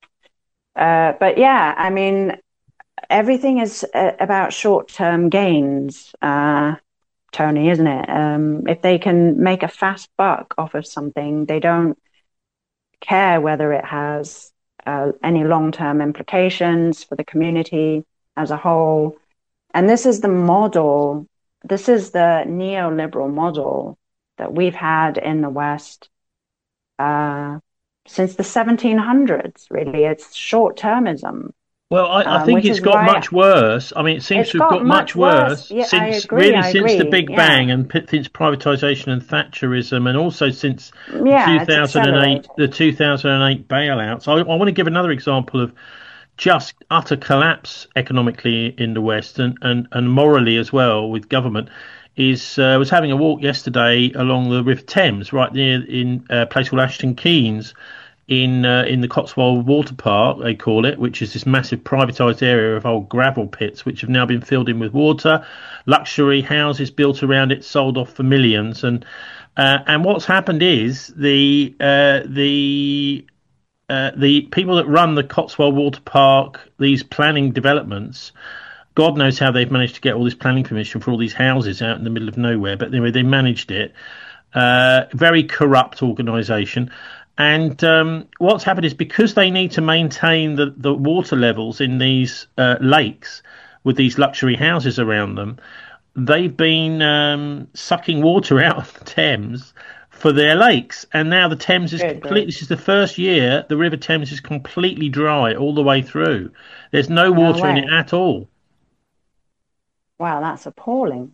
Uh, but yeah, I mean, everything is uh, about short-term gains, uh, Tony, isn't it? Um, if they can make a fast buck off of something, they don't care whether it has uh, any long-term implications for the community as a whole. And this is the model, this is the neoliberal model that we've had in the West uh, since the seventeen hundreds, really. It's short-termism, Well, I, I um, think which it's is got why much worse. I mean, it seems it's to have got got much much worse. worse Yeah, I since agree, really I since the agree. Big Yeah. Bang and p- since privatisation and Thatcherism, and also since the Yeah, it's two thousand eight accelerated. the two thousand eight bailouts. I, I want to give another example of just utter collapse economically in the West, and, and, and morally as well with government. Is uh, I was having a walk yesterday along the River Thames, right near in a place called Ashton Keynes, in uh, in the Cotswold Water Park, they call it, which is this massive privatised area of old gravel pits, which have now been filled in with water, luxury houses built around it, sold off for millions, and uh, and what's happened is the uh, the uh, the people that run the Cotswold Water Park, these planning developments, God knows how they've managed to get all this planning permission for all these houses out in the middle of nowhere. But anyway, they managed it. Uh, very corrupt organisation. And um, what's happened is because they need to maintain the, the water levels in these uh, lakes with these luxury houses around them, they've been um, sucking water out of the Thames for their lakes. And now the Thames is Good completely, grief. this is the first year the River Thames is completely dry all the way through. There's no No water in it way. at all. Wow, that's appalling.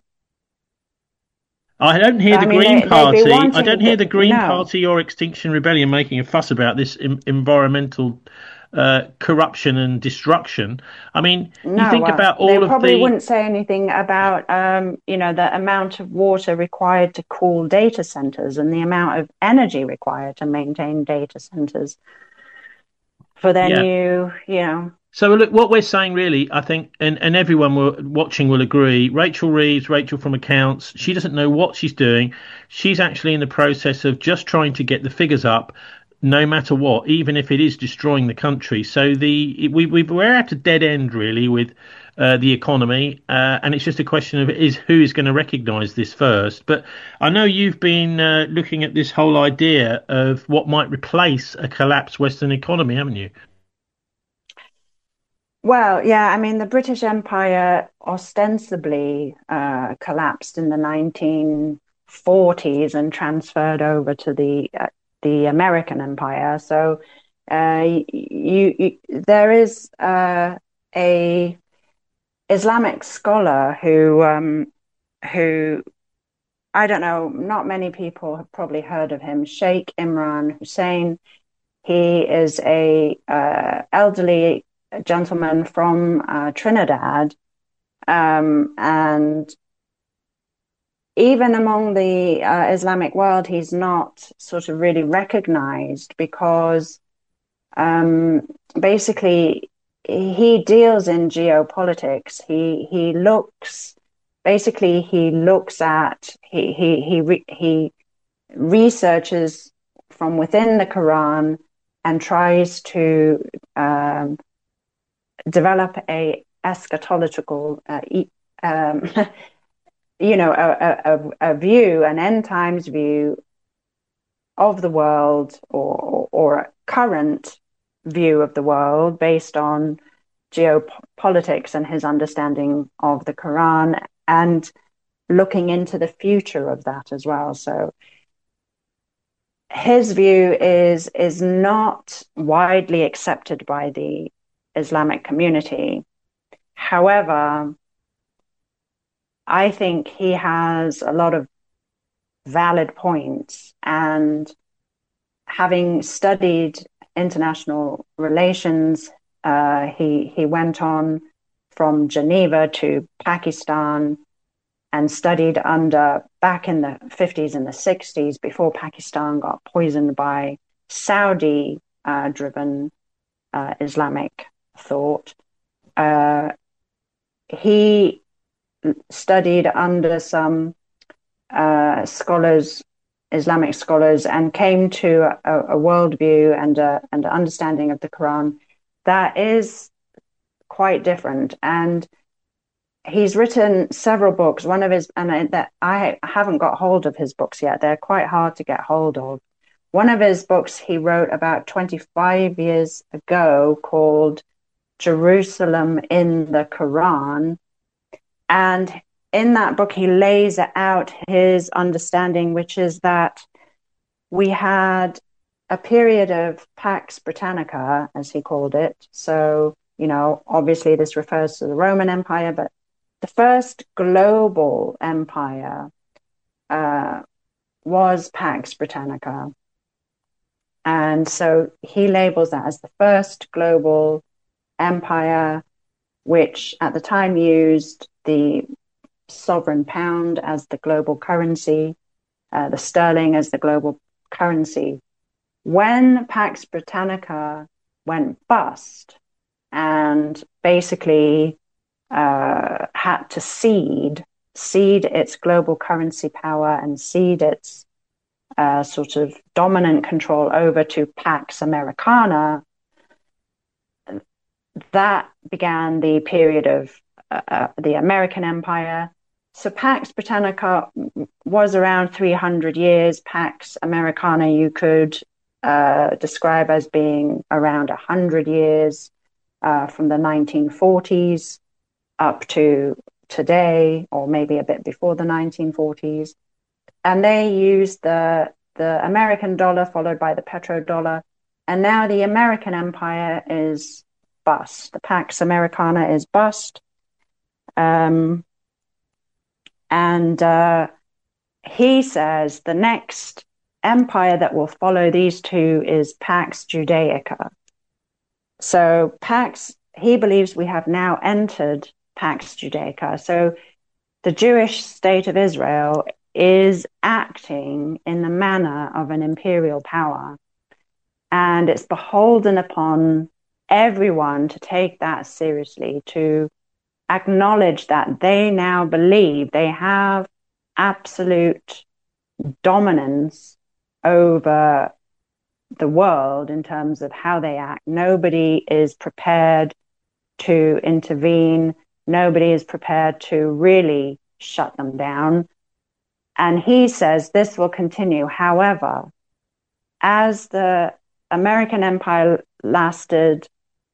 I don't hear But I the mean, Green they, they'd be Party. I don't wanting hear the, the Green no, Party or Extinction Rebellion making a fuss about this em- environmental uh, corruption and destruction. I mean, you no. think Well, about they all of probably the wouldn't say anything about, um, you know, the amount of water required to cool data centers and the amount of energy required to maintain data centers for their yeah. new, you know, So look, what we're saying really, I think, and, and everyone will, watching will agree. Rachel Reeves, Rachel from Accounts, she doesn't know what she's doing. She's actually in the process of just trying to get the figures up, no matter what, even if it is destroying the country. So the we, we we're at a dead end really with uh, the economy, uh, and it's just a question of is who is going to recognise this first. But I know you've been uh, looking at this whole idea of what might replace a collapsed Western economy, haven't you? Well, yeah, I mean, the British Empire ostensibly uh, collapsed in the nineteen forties and transferred over to the uh, the American Empire. So, uh, you, you there is uh, a Islamic scholar who um, who I don't know, not many people have probably heard of him, Sheikh Imran Hussein. He is a uh, elderly gentleman from uh, Trinidad, um, and even among the uh, Islamic world, he's not sort of really recognized because um, basically he deals in geopolitics. He he looks basically he looks at he he he re, he researches from within the Quran and tries to um, develop a eschatological, uh, um, you know, a, a, a view, an end times view of the world, or or a current view of the world based on geopolitics and his understanding of the Quran, and looking into the future of that as well. So his view is is not widely accepted by the Islamic community. However, I think he has a lot of valid points, and having studied international relations, uh, he he went on from Geneva to Pakistan and studied under, back in the fifties and the sixties, before Pakistan got poisoned by Saudi uh, driven uh, Islamic thought. Uh, he studied under some uh, scholars, Islamic scholars, and came to a, a worldview and a, and an understanding of the Quran that is quite different. And he's written several books. One of his, and I, that I haven't got hold of his books yet. They're quite hard to get hold of. One of his books he wrote about twenty-five years ago called Jerusalem in the Quran. And in that book, he lays out his understanding, which is that we had a period of Pax Britannica, as he called it. So, you know, obviously this refers to the Roman Empire, but the first global empire uh, was Pax Britannica. And so he labels that as the first global empire, which at the time used the sovereign pound as the global currency, uh, the sterling as the global currency. When Pax Britannica went bust and basically uh, had to cede, cede its global currency power and cede its uh, sort of dominant control over to Pax Americana, that began the period of uh, the American Empire. So Pax Britannica was around three hundred years. Pax Americana you could uh, describe as being around one hundred years, uh, from the nineteen forties up to today, or maybe a bit before the nineteen forties. And they used the, the American dollar followed by the petrodollar. And now the American Empire is bust. The Pax Americana is bust. Um, and uh, he says the next empire that will follow these two is Pax Judaica. So Pax, he believes we have now entered Pax Judaica. So the Jewish state of Israel is acting in the manner of an imperial power. And it's beholden upon everyone to take that seriously, to acknowledge that they now believe they have absolute dominance over the world in terms of how they act. Nobody is prepared to intervene. Nobody is prepared to really shut them down. And he says this will continue. However, as the American Empire lasted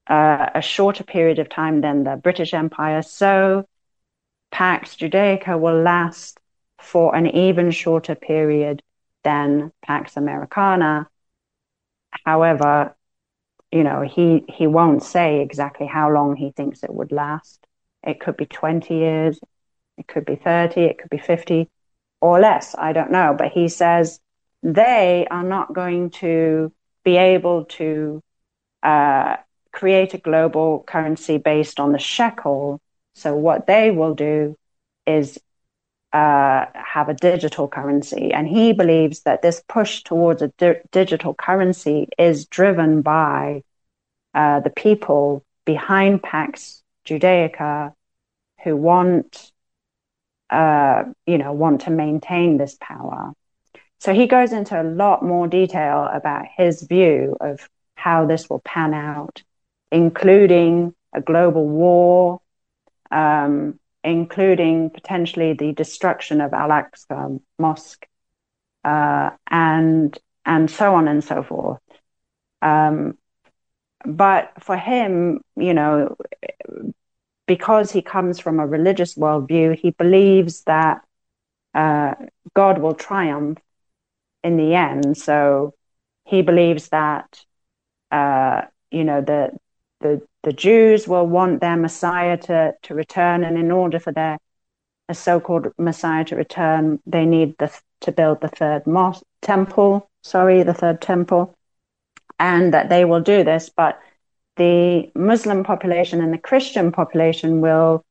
uh, a shorter period of time than the British Empire. So Pax Judaica will last for an even shorter period than Pax Americana. However, you know, he, he won't say exactly how long he thinks it would last. It could be twenty years, it could be thirty, it could be fifty or less. I don't know. But he says they are not going to be able to uh, create a global currency based on the shekel. So what they will do is uh, have a digital currency. And he believes that this push towards a di- digital currency is driven by uh, the people behind Pax Judaica who want, uh, you know, want to maintain this power. So he goes into a lot more detail about his view of how this will pan out, including a global war, um, including potentially the destruction of Al-Aqsa Mosque, uh, and and so on and so forth. Um, but for him, you know, because he comes from a religious worldview, he believes that uh, God will triumph in the end. So he believes that, uh, you know, the the the Jews will want their Messiah to to return, and in order for their a so-called Messiah to return, they need the, to build the third mos- temple. Sorry, the third temple, and that they will do this. But the Muslim population and the Christian population will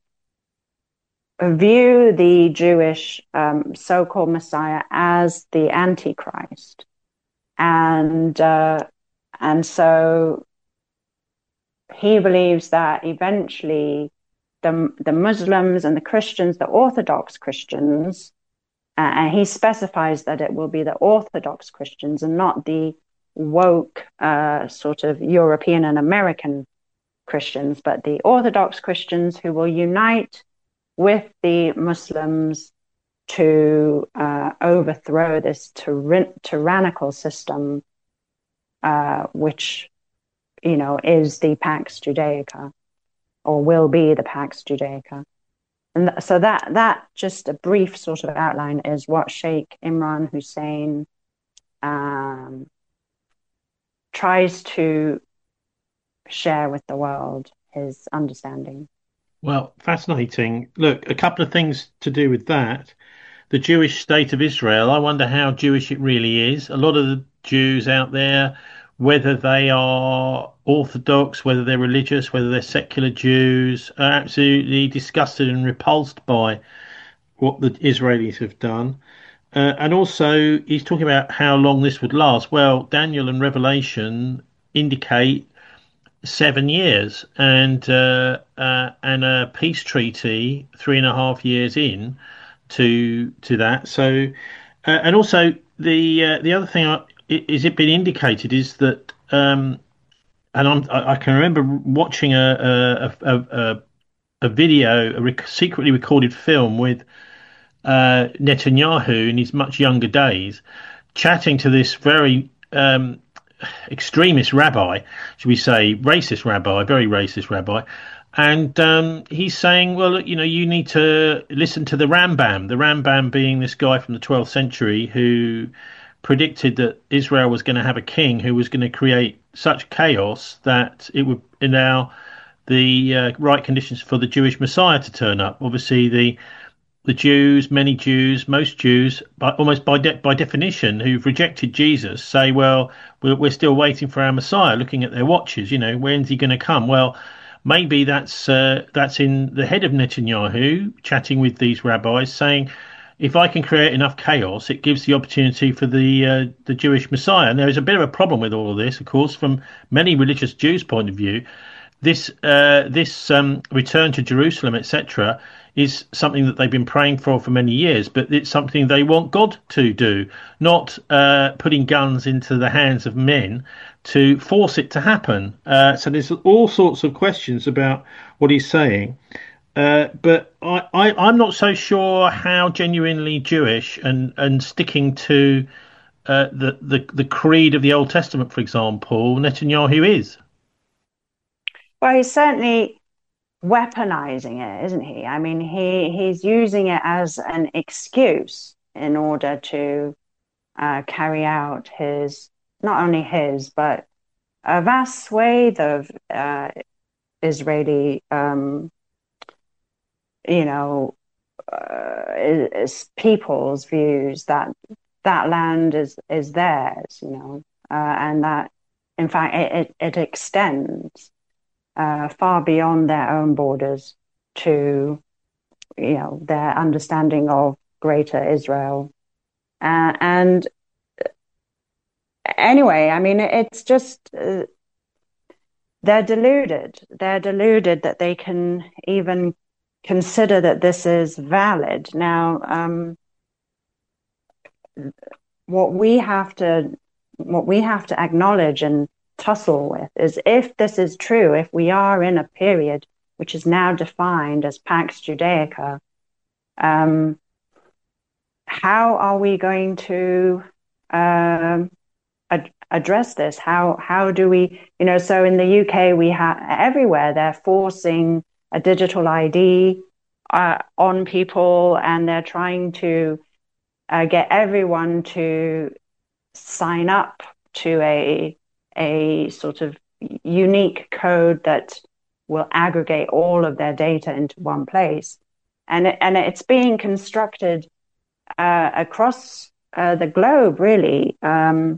view the Jewish um, so-called Messiah as the Antichrist, and uh, and so he believes that eventually the the Muslims and the Christians, the Orthodox Christians, uh, and he specifies that it will be the Orthodox Christians and not the woke uh, sort of European and American Christians, but the Orthodox Christians who will unite with the Muslims to uh, overthrow this tyr- tyrannical system, uh, which, you know, is the Pax Judaica, or will be the Pax Judaica. And th- so that that just a brief sort of outline is what Sheikh Imran Hussein um, tries to share with the world, his understanding. Well, fascinating. Look, a couple of things to do with that. The Jewish state of Israel, I wonder how Jewish it really is. A lot of the Jews out there, whether they are Orthodox, whether they're religious, whether they're secular Jews, are absolutely disgusted and repulsed by what the Israelis have done. Uh, and also, he's talking about how long this would last. Well, Daniel and Revelation indicate seven years, and uh, uh, and a peace treaty three and a half years in to to that. So, uh, and also the uh, the other thing I, is it been indicated is that, um, and I'm, I I can remember watching a a a, a, a video, a rec- secretly recorded film with uh, Netanyahu in his much younger days, chatting to this very um, extremist rabbi, should we say, racist rabbi, very racist rabbi. And um, he's saying, well, you know, you need to listen to the Rambam, the Rambam being this guy from the twelfth century who predicted that Israel was going to have a king who was going to create such chaos that it would allow the uh, right conditions for the Jewish Messiah to turn up. Obviously, the the Jews, many Jews, most Jews, by, almost by de- by definition, who've rejected Jesus, say, "Well, we're, we're still waiting for our Messiah." Looking at their watches, you know, when's he going to come? Well, maybe that's uh, that's in the head of Netanyahu, chatting with these rabbis, saying, "If I can create enough chaos, it gives the opportunity for the uh, the Jewish Messiah." And there is a bit of a problem with all of this, of course, from many religious Jews' point of view. This uh, this um, return to Jerusalem, et cetera, is something that they've been praying for for many years, but it's something they want God to do, not uh, putting guns into the hands of men to force it to happen. Uh, so there's all sorts of questions about what he's saying. Uh, but I, I, I'm not so sure how genuinely Jewish and, and sticking to uh, the, the, the creed of the Old Testament, for example, Netanyahu is. Well, he's certainly weaponizing it, isn't he? I mean, he he's using it as an excuse in order to uh, carry out his, not only his, but a vast swathe of uh, Israeli, um, you know, uh, is, people's views that that land is is theirs, you know, uh, and that in fact it it, it extends uh, far beyond their own borders to, you know, their understanding of greater Israel. Uh, and anyway, I mean, it's just uh, they're deluded. They're deluded that they can even consider that this is valid. Now, um, what we have to what we have to acknowledge and tussle with is, if this is true, if we are in a period which is now defined as Pax Judaica, um, how are we going to um, ad- address this? How how do we, you know? So in the U K, we have everywhere they're forcing a digital I D uh, on people, and they're trying to uh, get everyone to sign up to a a sort of unique code that will aggregate all of their data into one place, and it, and it's being constructed uh, across uh, the globe, really. Um,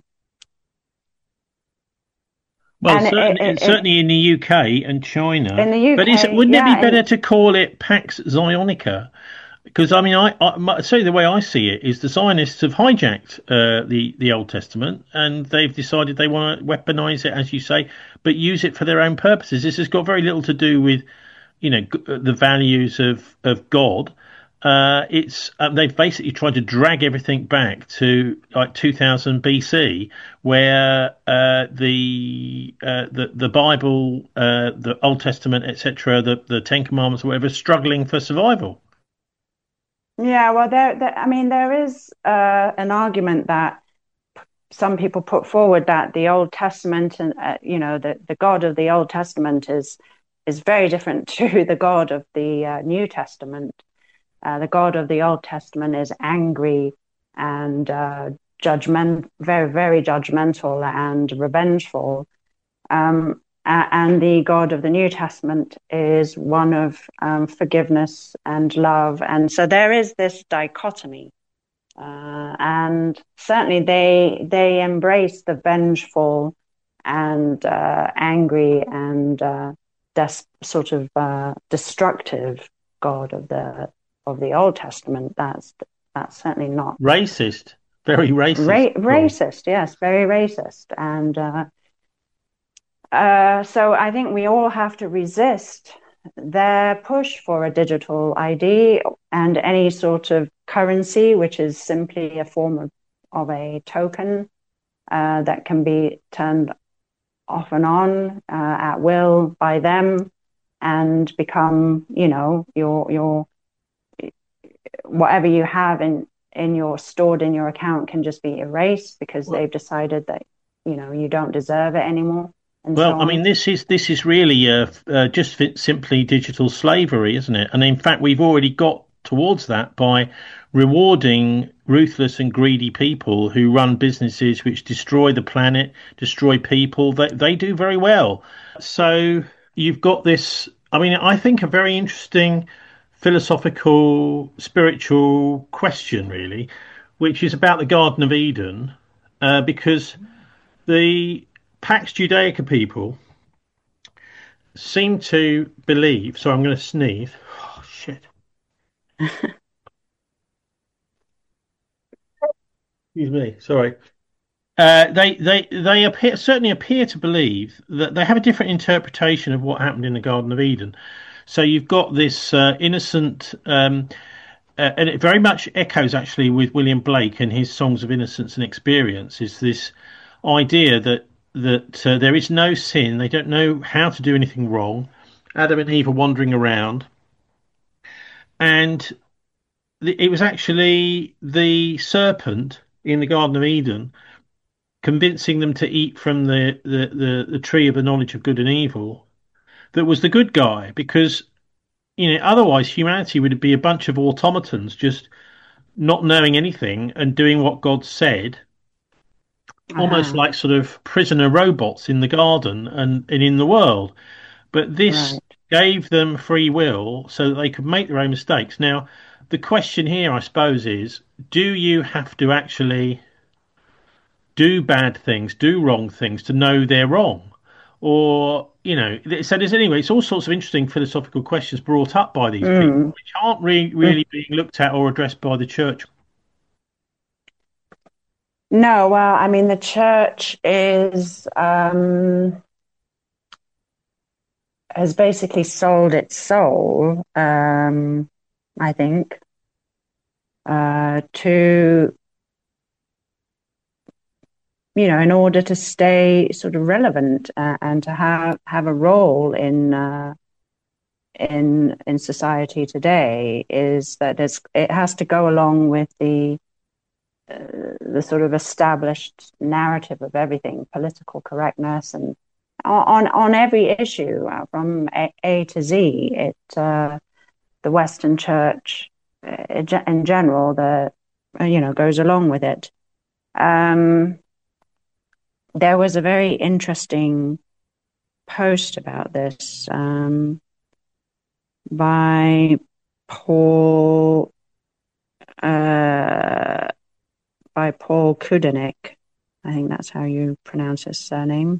Well, and certainly, it, it, certainly in the U K and China. in the U K, But is it, wouldn't it yeah, be better and to call it Pax Zionica? Because I mean, I, I my, so the way I see it is the Zionists have hijacked uh, the the Old Testament, and they've decided they want to weaponize it, as you say, but use it for their own purposes. This has got very little to do with, you know, the values of of God. Uh, it's uh, they've basically tried to drag everything back to like two thousand B C, where uh, the, uh, the the Bible, uh, the Old Testament, et cetera, the the Ten Commandments, or whatever, struggling for survival. yeah, well, there, there I mean, there is uh, an argument that some people put forward that the Old Testament and uh, you know, the the God of the Old Testament is is very different to the God of the uh, New Testament. Uh, the God of the Old Testament is angry and uh, judgment, very, very judgmental and revengeful. Um, and the God of the New Testament is one of um, forgiveness and love. And so there is this dichotomy. Uh, and certainly they they embrace the vengeful and uh, angry and uh, des- sort of uh, destructive God of the of the Old Testament. That's that's certainly not Racist, very racist, ra- of course. racist. Yes, very racist. And uh, uh, so I think we all have to resist their push for a digital I D and any sort of currency, which is simply a form of, of a token uh, that can be turned off and on uh, at will by them and become, you know, your your whatever you have in in your stored in your account can just be erased because Well, they've decided that, you know, you don't deserve it anymore, and so well, I mean, on. this is this is really uh, uh, just fi- simply digital slavery, isn't it? And in fact, we've already got towards that by rewarding ruthless and greedy people who run businesses which destroy the planet, destroy people. They they do very well. So you've got this. I mean, I think a very interesting philosophical, spiritual question, really, which is about the Garden of Eden, uh, because the Pax Judaica people seem to believe. So I'm going to sneeze. Oh shit! Excuse me. Sorry. Uh, they they they appear certainly appear to believe that they have a different interpretation of what happened in the Garden of Eden. So you've got this uh, innocent, um, uh, and it very much echoes actually with William Blake and his songs of innocence and experience. Is this idea that that uh, there is no sin? They don't know how to do anything wrong. Adam and Eve are wandering around, and the, it was actually the serpent in the Garden of Eden convincing them to eat from the, the, the, the tree of the knowledge of good and evil that was the good guy, because you know otherwise humanity would be a bunch of automatons just not knowing anything and doing what God said, almost Uh-huh. like sort of prisoner robots in the garden and, and in the world. But this Right. gave them free will so that they could make their own mistakes. Now, the question here, I suppose, is do you have to actually do bad things, do wrong things to know they're wrong? Or, you know, so there's anyway, it's all sorts of interesting philosophical questions brought up by these people, Mm. which aren't re- Mm. really being looked at or addressed by the church. No, well, I mean, the church is um, has basically sold its soul, um, I think, uh, to, you know, in order to stay sort of relevant uh, and to have have a role in uh, in in society today, is that it's, it has to go along with the uh, the sort of established narrative of everything, political correctness, and on on every issue uh, from A, A to Z. It uh, the Western Church uh, in general, the uh, you know goes along with it. Um, there was a very interesting post about this um, by Paul uh, by Paul Kudenik. I think that's how you pronounce his surname.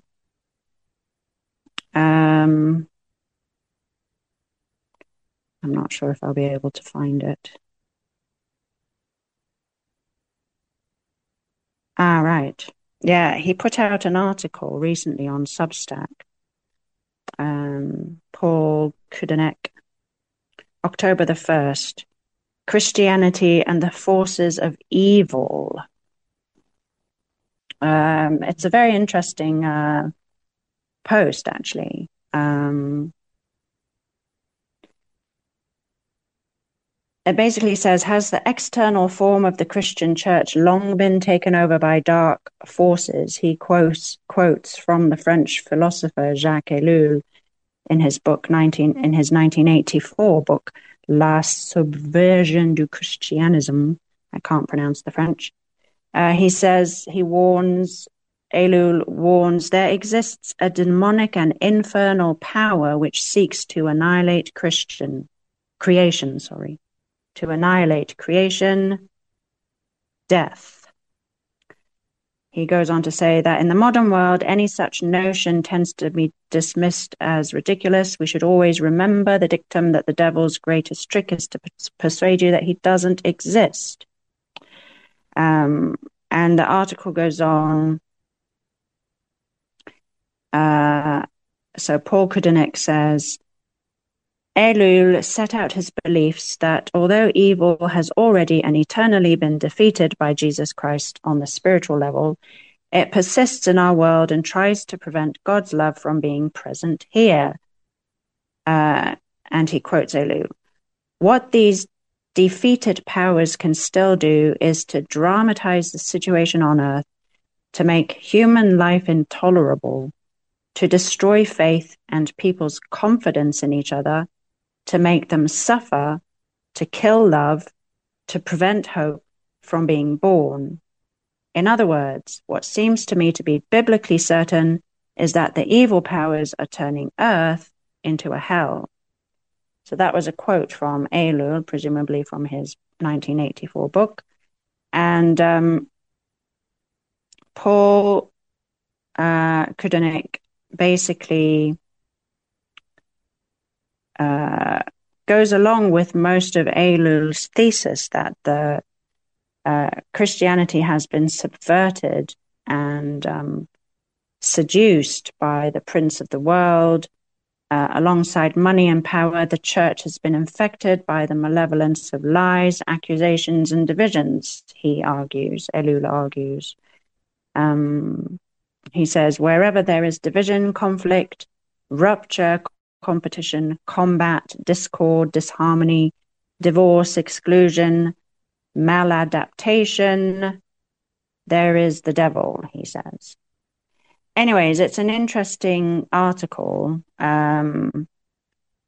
Um, I'm not sure if I'll be able to find it. Ah, right. Yeah, he put out an article recently on Substack. Um, Paul Kudenek, October the first, Christianity and the Forces of Evil. Um, it's a very interesting uh, post, actually. Um, it basically says, has the external form of the Christian church long been taken over by dark forces? He quotes, quotes from the French philosopher Jacques Ellul in his book nineteen in his nineteen eighty-four book La Subversion du Christianisme. I can't pronounce the French. Uh, he says, he warns, Ellul warns, there exists a demonic and infernal power which seeks to annihilate Christian creation, sorry, to annihilate creation, death. He goes on to say that in the modern world, any such notion tends to be dismissed as ridiculous. We should always remember the dictum that the devil's greatest trick is to persuade you that he doesn't exist. Um, and the article goes on. Uh, so Paul Kudenek says, Ellul set out his beliefs that although evil has already and eternally been defeated by Jesus Christ on the spiritual level, it persists in our world and tries to prevent God's love from being present here. Uh, and he quotes Ellul. What these defeated powers can still do is to dramatize the situation on earth, to make human life intolerable, to destroy faith and people's confidence in each other, to make them suffer, to kill love, to prevent hope from being born. In other words, what seems to me to be biblically certain is that the evil powers are turning earth into a hell. So that was a quote from Ellul, presumably from his nineteen eighty-four book. And um, Paul uh, Kudenek basically uh, goes along with most of Ellul's thesis that the uh, Christianity has been subverted and um, seduced by the prince of the world. Uh, alongside money and power, the church has been infected by the malevolence of lies, accusations, and divisions, he argues, Ellul argues. Um, he says, wherever there is division, conflict, rupture, competition, combat, discord, disharmony, divorce, exclusion, maladaptation, there is the devil, he says. Anyways, it's an interesting article. Um,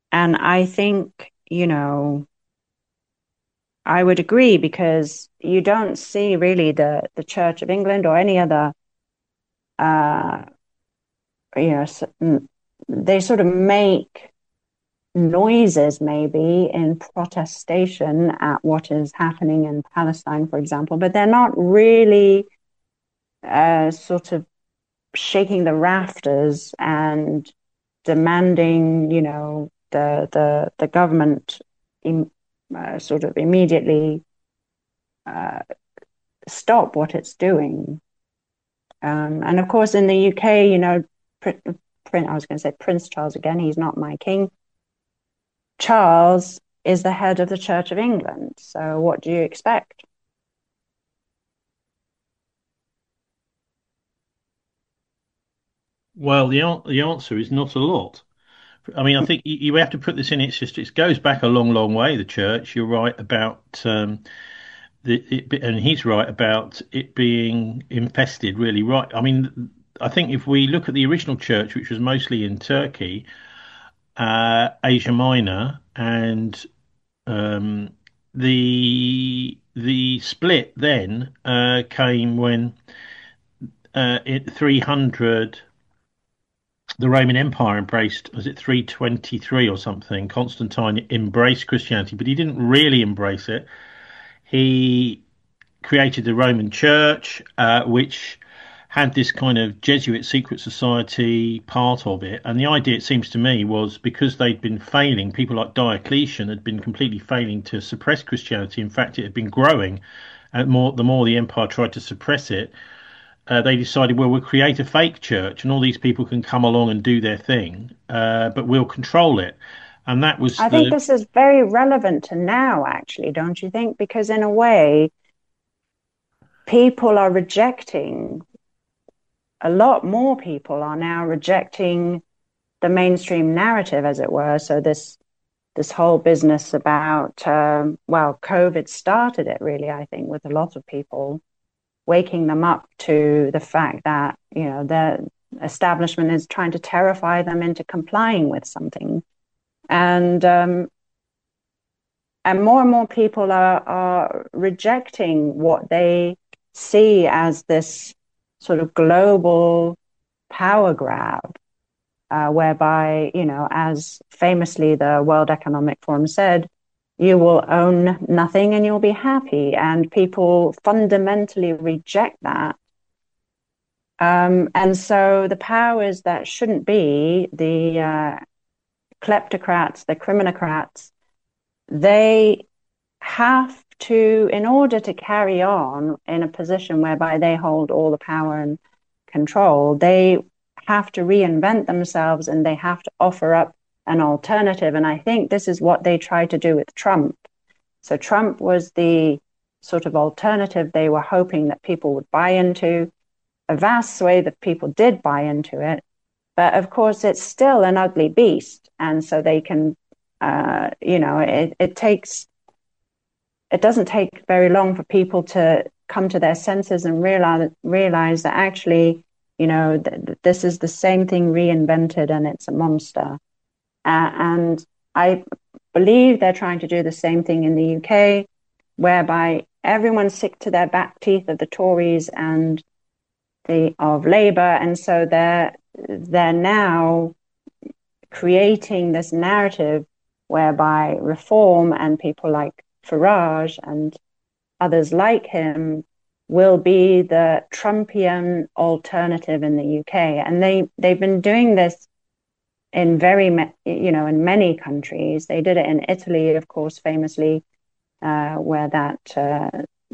And I think, you know, I would agree because you don't see really the, the Church of England or any other, uh, you know, they sort of make noises maybe in protestation at what is happening in Palestine, for example, but they're not really uh, sort of shaking the rafters and demanding, you know, the the the government in, uh, sort of immediately uh, stop what it's doing. Um, and of course, in the U K, you know, Prin- I was going to say Prince Charles again. He's not my king. Charles is the head of the Church of England. So what do you expect? Well, the the answer is not a lot. I mean, I think you, you have to put this in its history. It goes back a long, long way. The church. You're right about um, the, it, and he's right about it being infested. Really, right. I mean, I think if we look at the original church, which was mostly in Turkey, uh, Asia Minor, and um, the the split then uh, came when uh, in three hundred the Roman Empire embraced, was it three twenty-three or something? Constantine embraced Christianity, but he didn't really embrace it. He created the Roman Church, uh, which had this kind of Jesuit secret society part of it. And the idea, it seems to me, was because they'd been failing, people like Diocletian had been completely failing to suppress Christianity. In fact, it had been growing. And more, the more the empire tried to suppress it, uh, they decided, well, we'll create a fake church and all these people can come along and do their thing, uh, but we'll control it. And that was I think the. this is very relevant to now, actually, don't you think? Because in a way, people are rejecting, a lot more people are now rejecting the mainstream narrative, as it were. So this this whole business about, um, well, COVID started it really, I think, with a lot of people, waking them up to the fact that, you know, the establishment is trying to terrify them into complying with something. And um, and more and more people are, are rejecting what they see as this sort of global power grab, uh, whereby, you know, as famously the World Economic Forum said, you will own nothing and you'll be happy. And people fundamentally reject that. Um, and so the powers that shouldn't be, the uh, kleptocrats, the criminocrats, they have to, in order to carry on in a position whereby they hold all the power and control, they have to reinvent themselves and they have to offer up an alternative. And I think this is what they tried to do with Trump. So Trump was the sort of alternative they were hoping that people would buy into. A vast swathe of people did buy into it. But of course, it's still an ugly beast. And so they can, uh, you know, it, it takes, it doesn't take very long for people to come to their senses and realize, realize that actually, you know, th- this is the same thing reinvented and it's a monster. Uh, and I believe they're trying to do the same thing in the U K, whereby everyone's sick to their back teeth of the Tories and the of Labour, and so they're they're now creating this narrative whereby reform and people like Farage and others like him will be the Trumpian alternative in the U K, and they they've been doing this in very you know in many countries. They did it in Italy, of course, famously, uh, where that uh,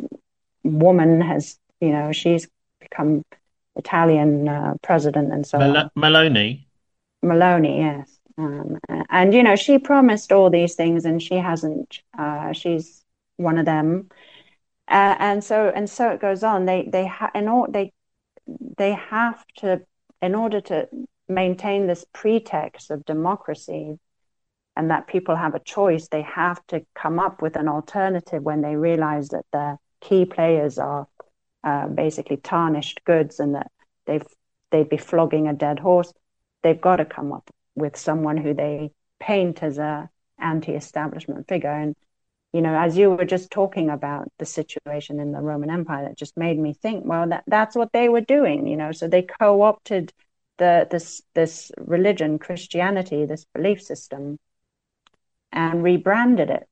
woman has you know she's become Italian uh, president and so Mal- on. Maloney. Maloney, yes. Um, and, you know, she promised all these things and she hasn't. Uh, she's one of them. Uh, and so and so it goes on. They they ha- in all, they they have to, in order to maintain this pretext of democracy and that people have a choice, they have to come up with an alternative when they realize that the key players are uh, basically tarnished goods and that they've they'd be flogging a dead horse. They've got to come up with someone who they paint as a anti-establishment figure. And, you know, as you were just talking about the situation in the Roman Empire, that just made me think, well, that, that's what they were doing, you know, so they co-opted the this this religion, Christianity, this belief system, and rebranded it.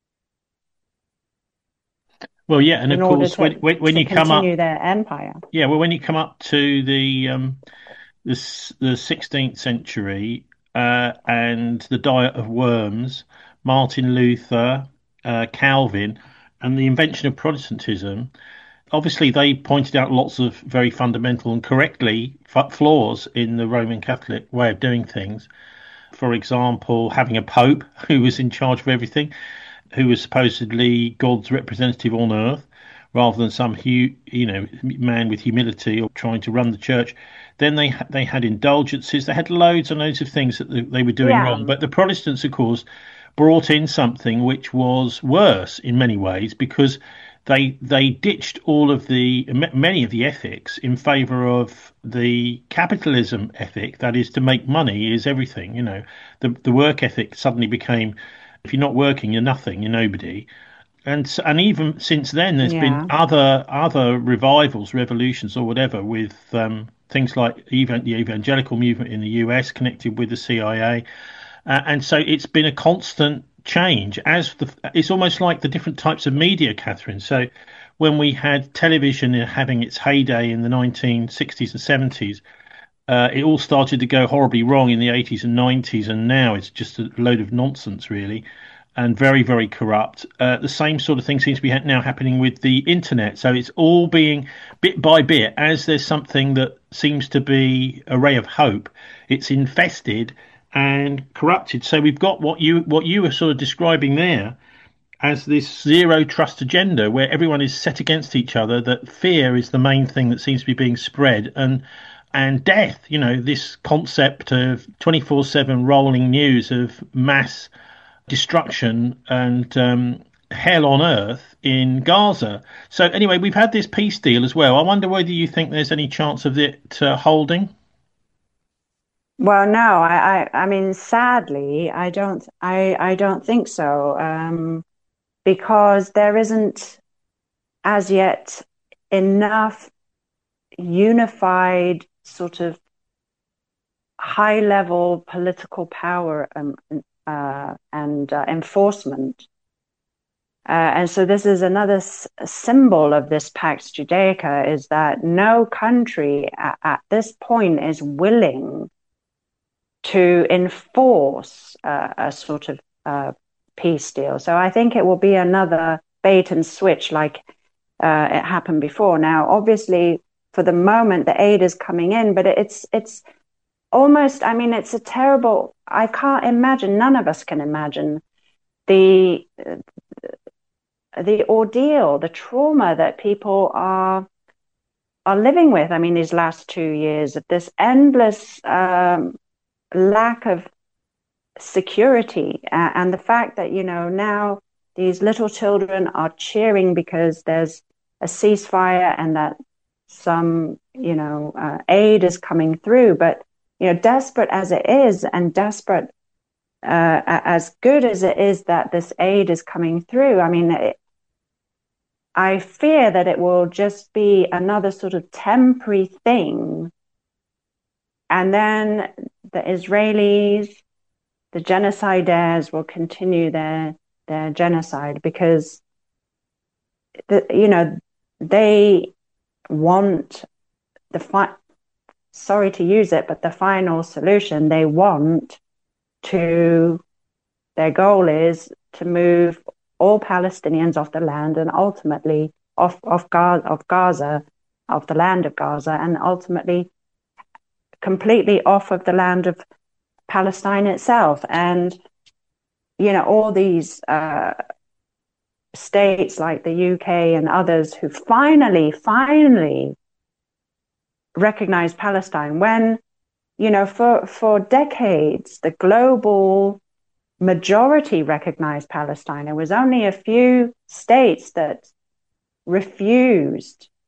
Well, yeah, and of course, to, when when, when you come up, their empire. Yeah, well, when you come up to the um, the the sixteenth century uh, and the Diet of Worms, Martin Luther, uh, Calvin, and the invention of Protestantism, obviously they pointed out lots of very fundamental and correctly flaws in the Roman Catholic way of doing things. For example, having a pope who was in charge of everything, who was supposedly God's representative on earth, rather than some hu- you know man with humility or trying to run the church. Then they ha- they had indulgences. They had loads and loads of things that they were doing yeah. wrong. But the Protestants, of course, brought in something which was worse in many ways, because they they ditched all of the many of the ethics in favour of the capitalism ethic. That is, to make money is everything. You know, the the work ethic suddenly became, if you're not working, you're nothing, you're nobody. And and even since then, there's yeah. been other other revivals, revolutions, or whatever, with um, things like even the evangelical movement in the U S connected with the C I A, uh, and so it's been a constant change. As the it's almost like the different types of media, Catherine. So when we had television having its heyday in the nineteen sixties and seventies, uh, it all started to go horribly wrong in the eighties and nineties, and now it's just a load of nonsense, really. And very, very corrupt. Uh, the same sort of thing seems to be ha- now happening with the internet. So it's all being, bit by bit, as there's something that seems to be a ray of hope, it's infested and corrupted. So we've got what you what you were sort of describing there as this zero trust agenda, where everyone is set against each other, that fear is the main thing that seems to be being spread, and and death, you know, this concept of twenty-four seven rolling news of mass destruction and um, hell on earth in Gaza. So anyway, we've had this peace deal as well. I wonder whether you think there's any chance of it uh, holding. Well, no, I, I, I mean, sadly, I don't, I, I don't think so, um, because there isn't as yet enough unified sort of high-level political power um, Uh, and uh, enforcement. Uh, and so this is another s- symbol of this Pax Judaica, is that no country at, at this point is willing to enforce uh, a sort of uh, peace deal. So I think it will be another bait and switch like uh, it happened before. Now, obviously, for the moment, the aid is coming in, but it's it's almost, I mean, it's a terrible, I can't imagine, none of us can imagine the the ordeal, the trauma that people are are living with. I mean, these last two years of this endless um, lack of security, uh, and the fact that, you know, now these little children are cheering because there's a ceasefire and that some, you know, uh, aid is coming through. But, you know, desperate as it is, and desperate uh, as good as it is that this aid is coming through, I mean, it, I fear that it will just be another sort of temporary thing. And then the Israelis, the genocidaires, will continue their their genocide, because, the, you know, they want the fi- sorry to use it, but the final solution. They want to, their goal is to move all Palestinians off the land, and ultimately off off Gaza, of Gaza, off the land of Gaza, and ultimately completely off of the land of Palestine itself. And, you know, all these uh, states like the U K and others who finally, finally recognize Palestine, when, you know, for, for decades, the global majority recognized Palestine. It was only a few states that refused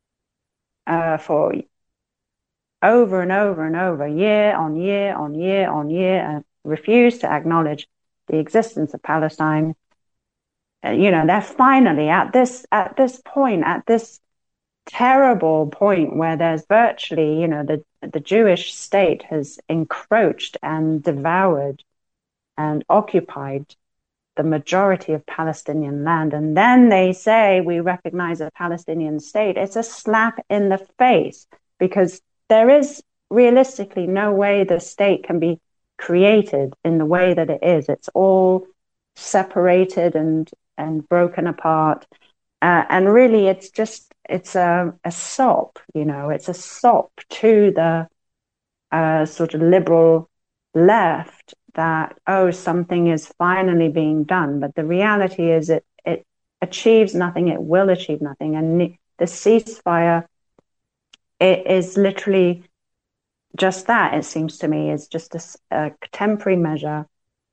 uh, for over and over and over, year on year on year on year, uh, refuse to acknowledge the existence of Palestine. Uh, you know, they're finally at this at this point, at this terrible point where there's virtually, you know, the the Jewish state has encroached and devoured and occupied the majority of Palestinian land. And then they say we recognize a Palestinian state. It's a slap in the face, because there is realistically no way the state can be created in the way that it is. It's all separated and and broken apart. Uh, and really, it's just, it's a, a sop, you know, it's a sop to the uh, sort of liberal left that, oh, something is finally being done. But the reality is it, it achieves nothing, it will achieve nothing. And the ceasefire, it is literally just that, it seems to me, is just a, a temporary measure.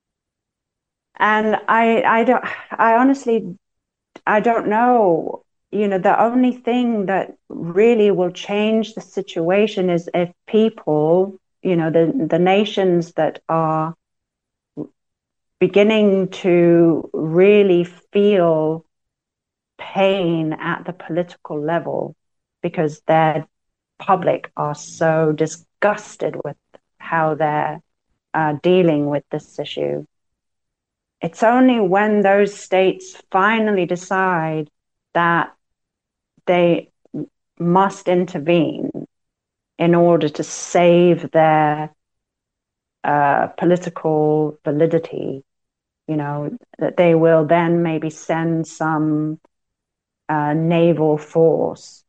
And I, I don't, I honestly, I don't know, you know, the only thing that really will change the situation is if people, you know, the, the nations that are beginning to really feel pain at the political level because their public are so disgusted with how they're uh, dealing with this issue. It's only when those states finally decide that they must intervene in order to save their uh, political validity, you know, that they will then maybe send some uh, naval force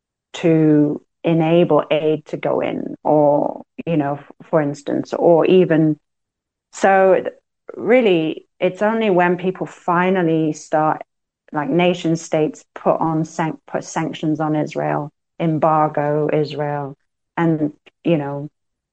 to enable aid to go in, or, you know, for instance, or even so really, it's only when people finally start, like nation states put on san- put sanctions on Israel, embargo Israel, and, you know,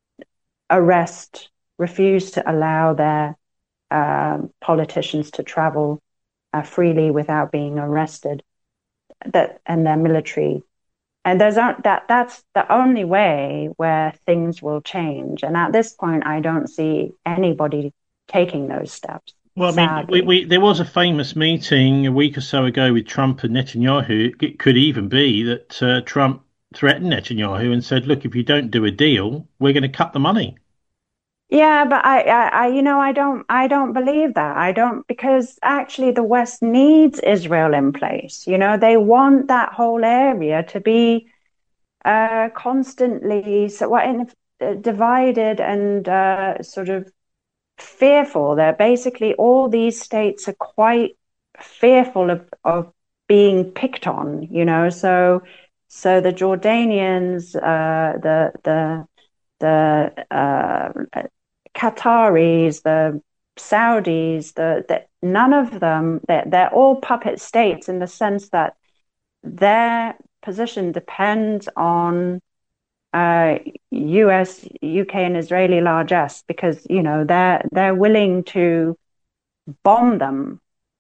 arrest, refuse to allow their uh, politicians to travel uh, freely without being arrested, that and their military. And there's that that's the only way where things will change. And at this point, I don't see anybody taking those steps. Well, I mean, we, we, there was a famous meeting a week or so ago with Trump and Netanyahu. It could even be that uh, Trump threatened Netanyahu and said, look, if you don't do a deal, we're going to cut the money. Yeah, but I, I, I, you know, I don't, I don't believe that. I don't, because actually the West needs Israel in place. You know, they want that whole area to be uh, constantly so what in, uh, divided and uh, sort of fearful. They're basically, all these states are quite fearful of, of being picked on. You know, so so the Jordanians, uh, the the the uh, Qataris, the Saudis, the, the none of them, they're, they're all puppet states in the sense that their position depends on uh, U S, U K, and Israeli largesse, because, you know, they're they're willing to bomb them.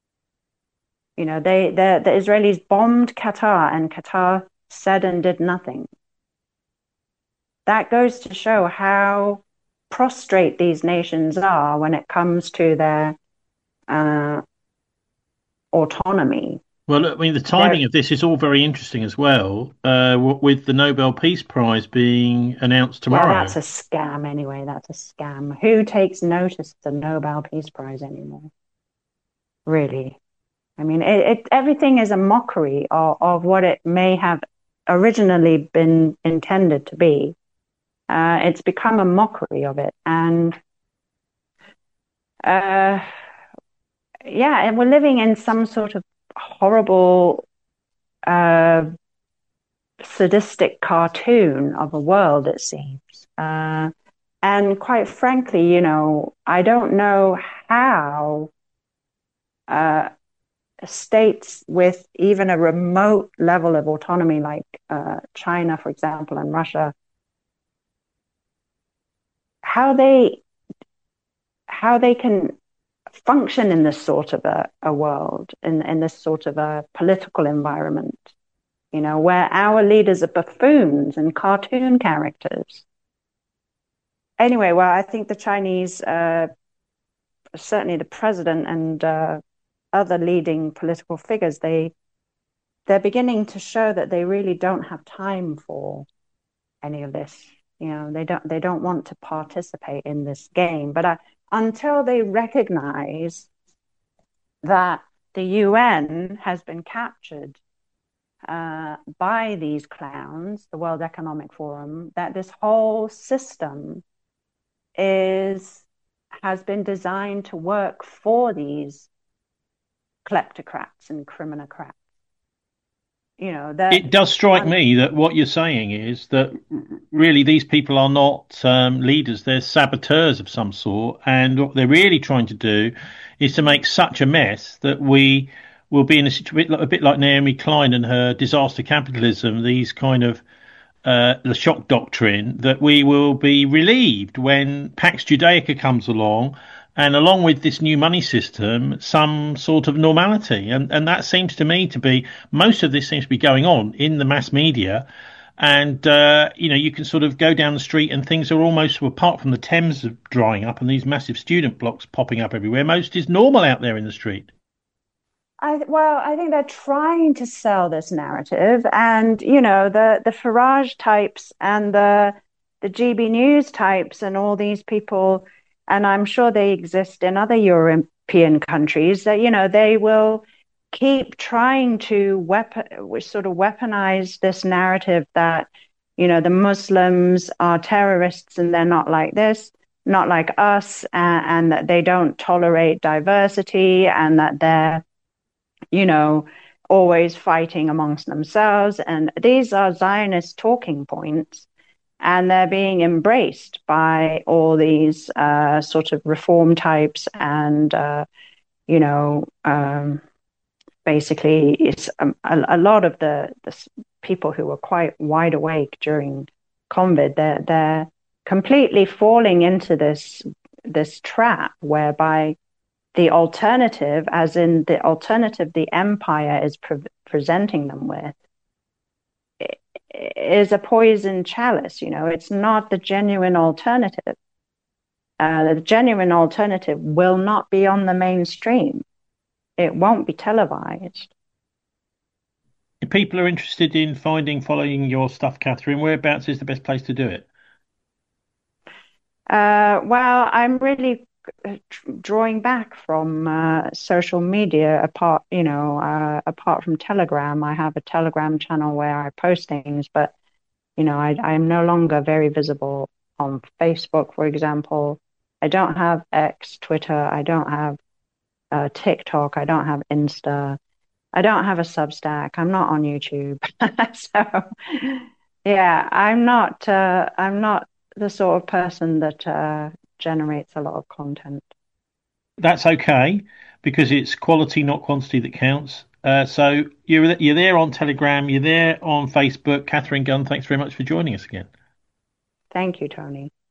You know, they the the Israelis bombed Qatar, and Qatar said and did nothing. That goes to show how prostrate these nations are when it comes to their uh, autonomy. Well, I mean, the timing They're, of this is all very interesting as well, uh, with the Nobel Peace Prize being announced tomorrow. Well, that's a scam anyway. That's a scam. Who takes notice of the Nobel Peace Prize anymore? Really? I mean, it, it, everything is a mockery of, of what it may have originally been intended to be. Uh, it's become a mockery of it. And uh, yeah, and we're living in some sort of horrible, uh, sadistic cartoon of a world, it seems. Uh, and quite frankly, you know, I don't know how uh, states with even a remote level of autonomy, like uh, China, for example, and Russia, how they how they can function in this sort of a, a world, in, in this sort of a political environment, you know, where our leaders are buffoons and cartoon characters. anyway, well, I think the Chinese, uh, certainly the president and uh, other leading political figures, they they're beginning to show that they really don't have time for any of this. You know, they don't they don't want to participate in this game. But I, until they recognize that the U N has been captured uh, by these clowns, the World Economic Forum, that this whole system is has been designed to work for these kleptocrats and criminocrats. You know, that It does strike um, me that what you're saying is that really these people are not um, leaders, they're saboteurs of some sort. And what they're really trying to do is to make such a mess that we will be in a situation a bit like Naomi Klein and her disaster capitalism, these kind of uh, the shock doctrine, that we will be relieved when Pax Judaica comes along, and along with this new money system, some sort of normality. And and that seems to me to be most of this seems to be going on in the mass media. And uh, you know, you can sort of go down the street and things are almost, apart from the Thames drying up and these massive student blocks popping up everywhere, most is normal out there in the street. I well, I think they're trying to sell this narrative, and you know, the the Farage types and the the G B News types and all these people, and I'm sure they exist in other European countries. That you know, they will keep trying to weapon, sort of weaponize this narrative that you know the Muslims are terrorists and they're not like this, not like us, and, and that they don't tolerate diversity, and that they're you know, always fighting amongst themselves. And these are Zionist talking points, and they're being embraced by all these uh, sort of reform types. And, uh, you know, um, basically, it's um, a, a lot of the, the people who were quite wide awake during COVID, they're, they're completely falling into this this trap whereby the alternative, as in the alternative the empire is pre- presenting them with, is a poison chalice. You know, it's not the genuine alternative. Uh, the genuine alternative will not be on the mainstream. It won't be televised. If people are interested in finding, following your stuff, Catherine, whereabouts is the best place to do it? Uh, well, I'm really drawing back from uh, social media apart you know uh, apart from Telegram. I have a Telegram channel where I post things, but you know I I'm no longer very visible on Facebook, for example. I don't have X, Twitter. I don't have uh, TikTok. I don't have Insta. I don't have a Substack. I'm not on YouTube. So yeah, I'm not uh, I'm not the sort of person that uh, generates a lot of content. That's okay because it's quality, not quantity, that counts. Uh, so you're you're there on Telegram, you're there on Facebook. Catherine Gunn, thanks very much for joining us again. Thank you, Tony.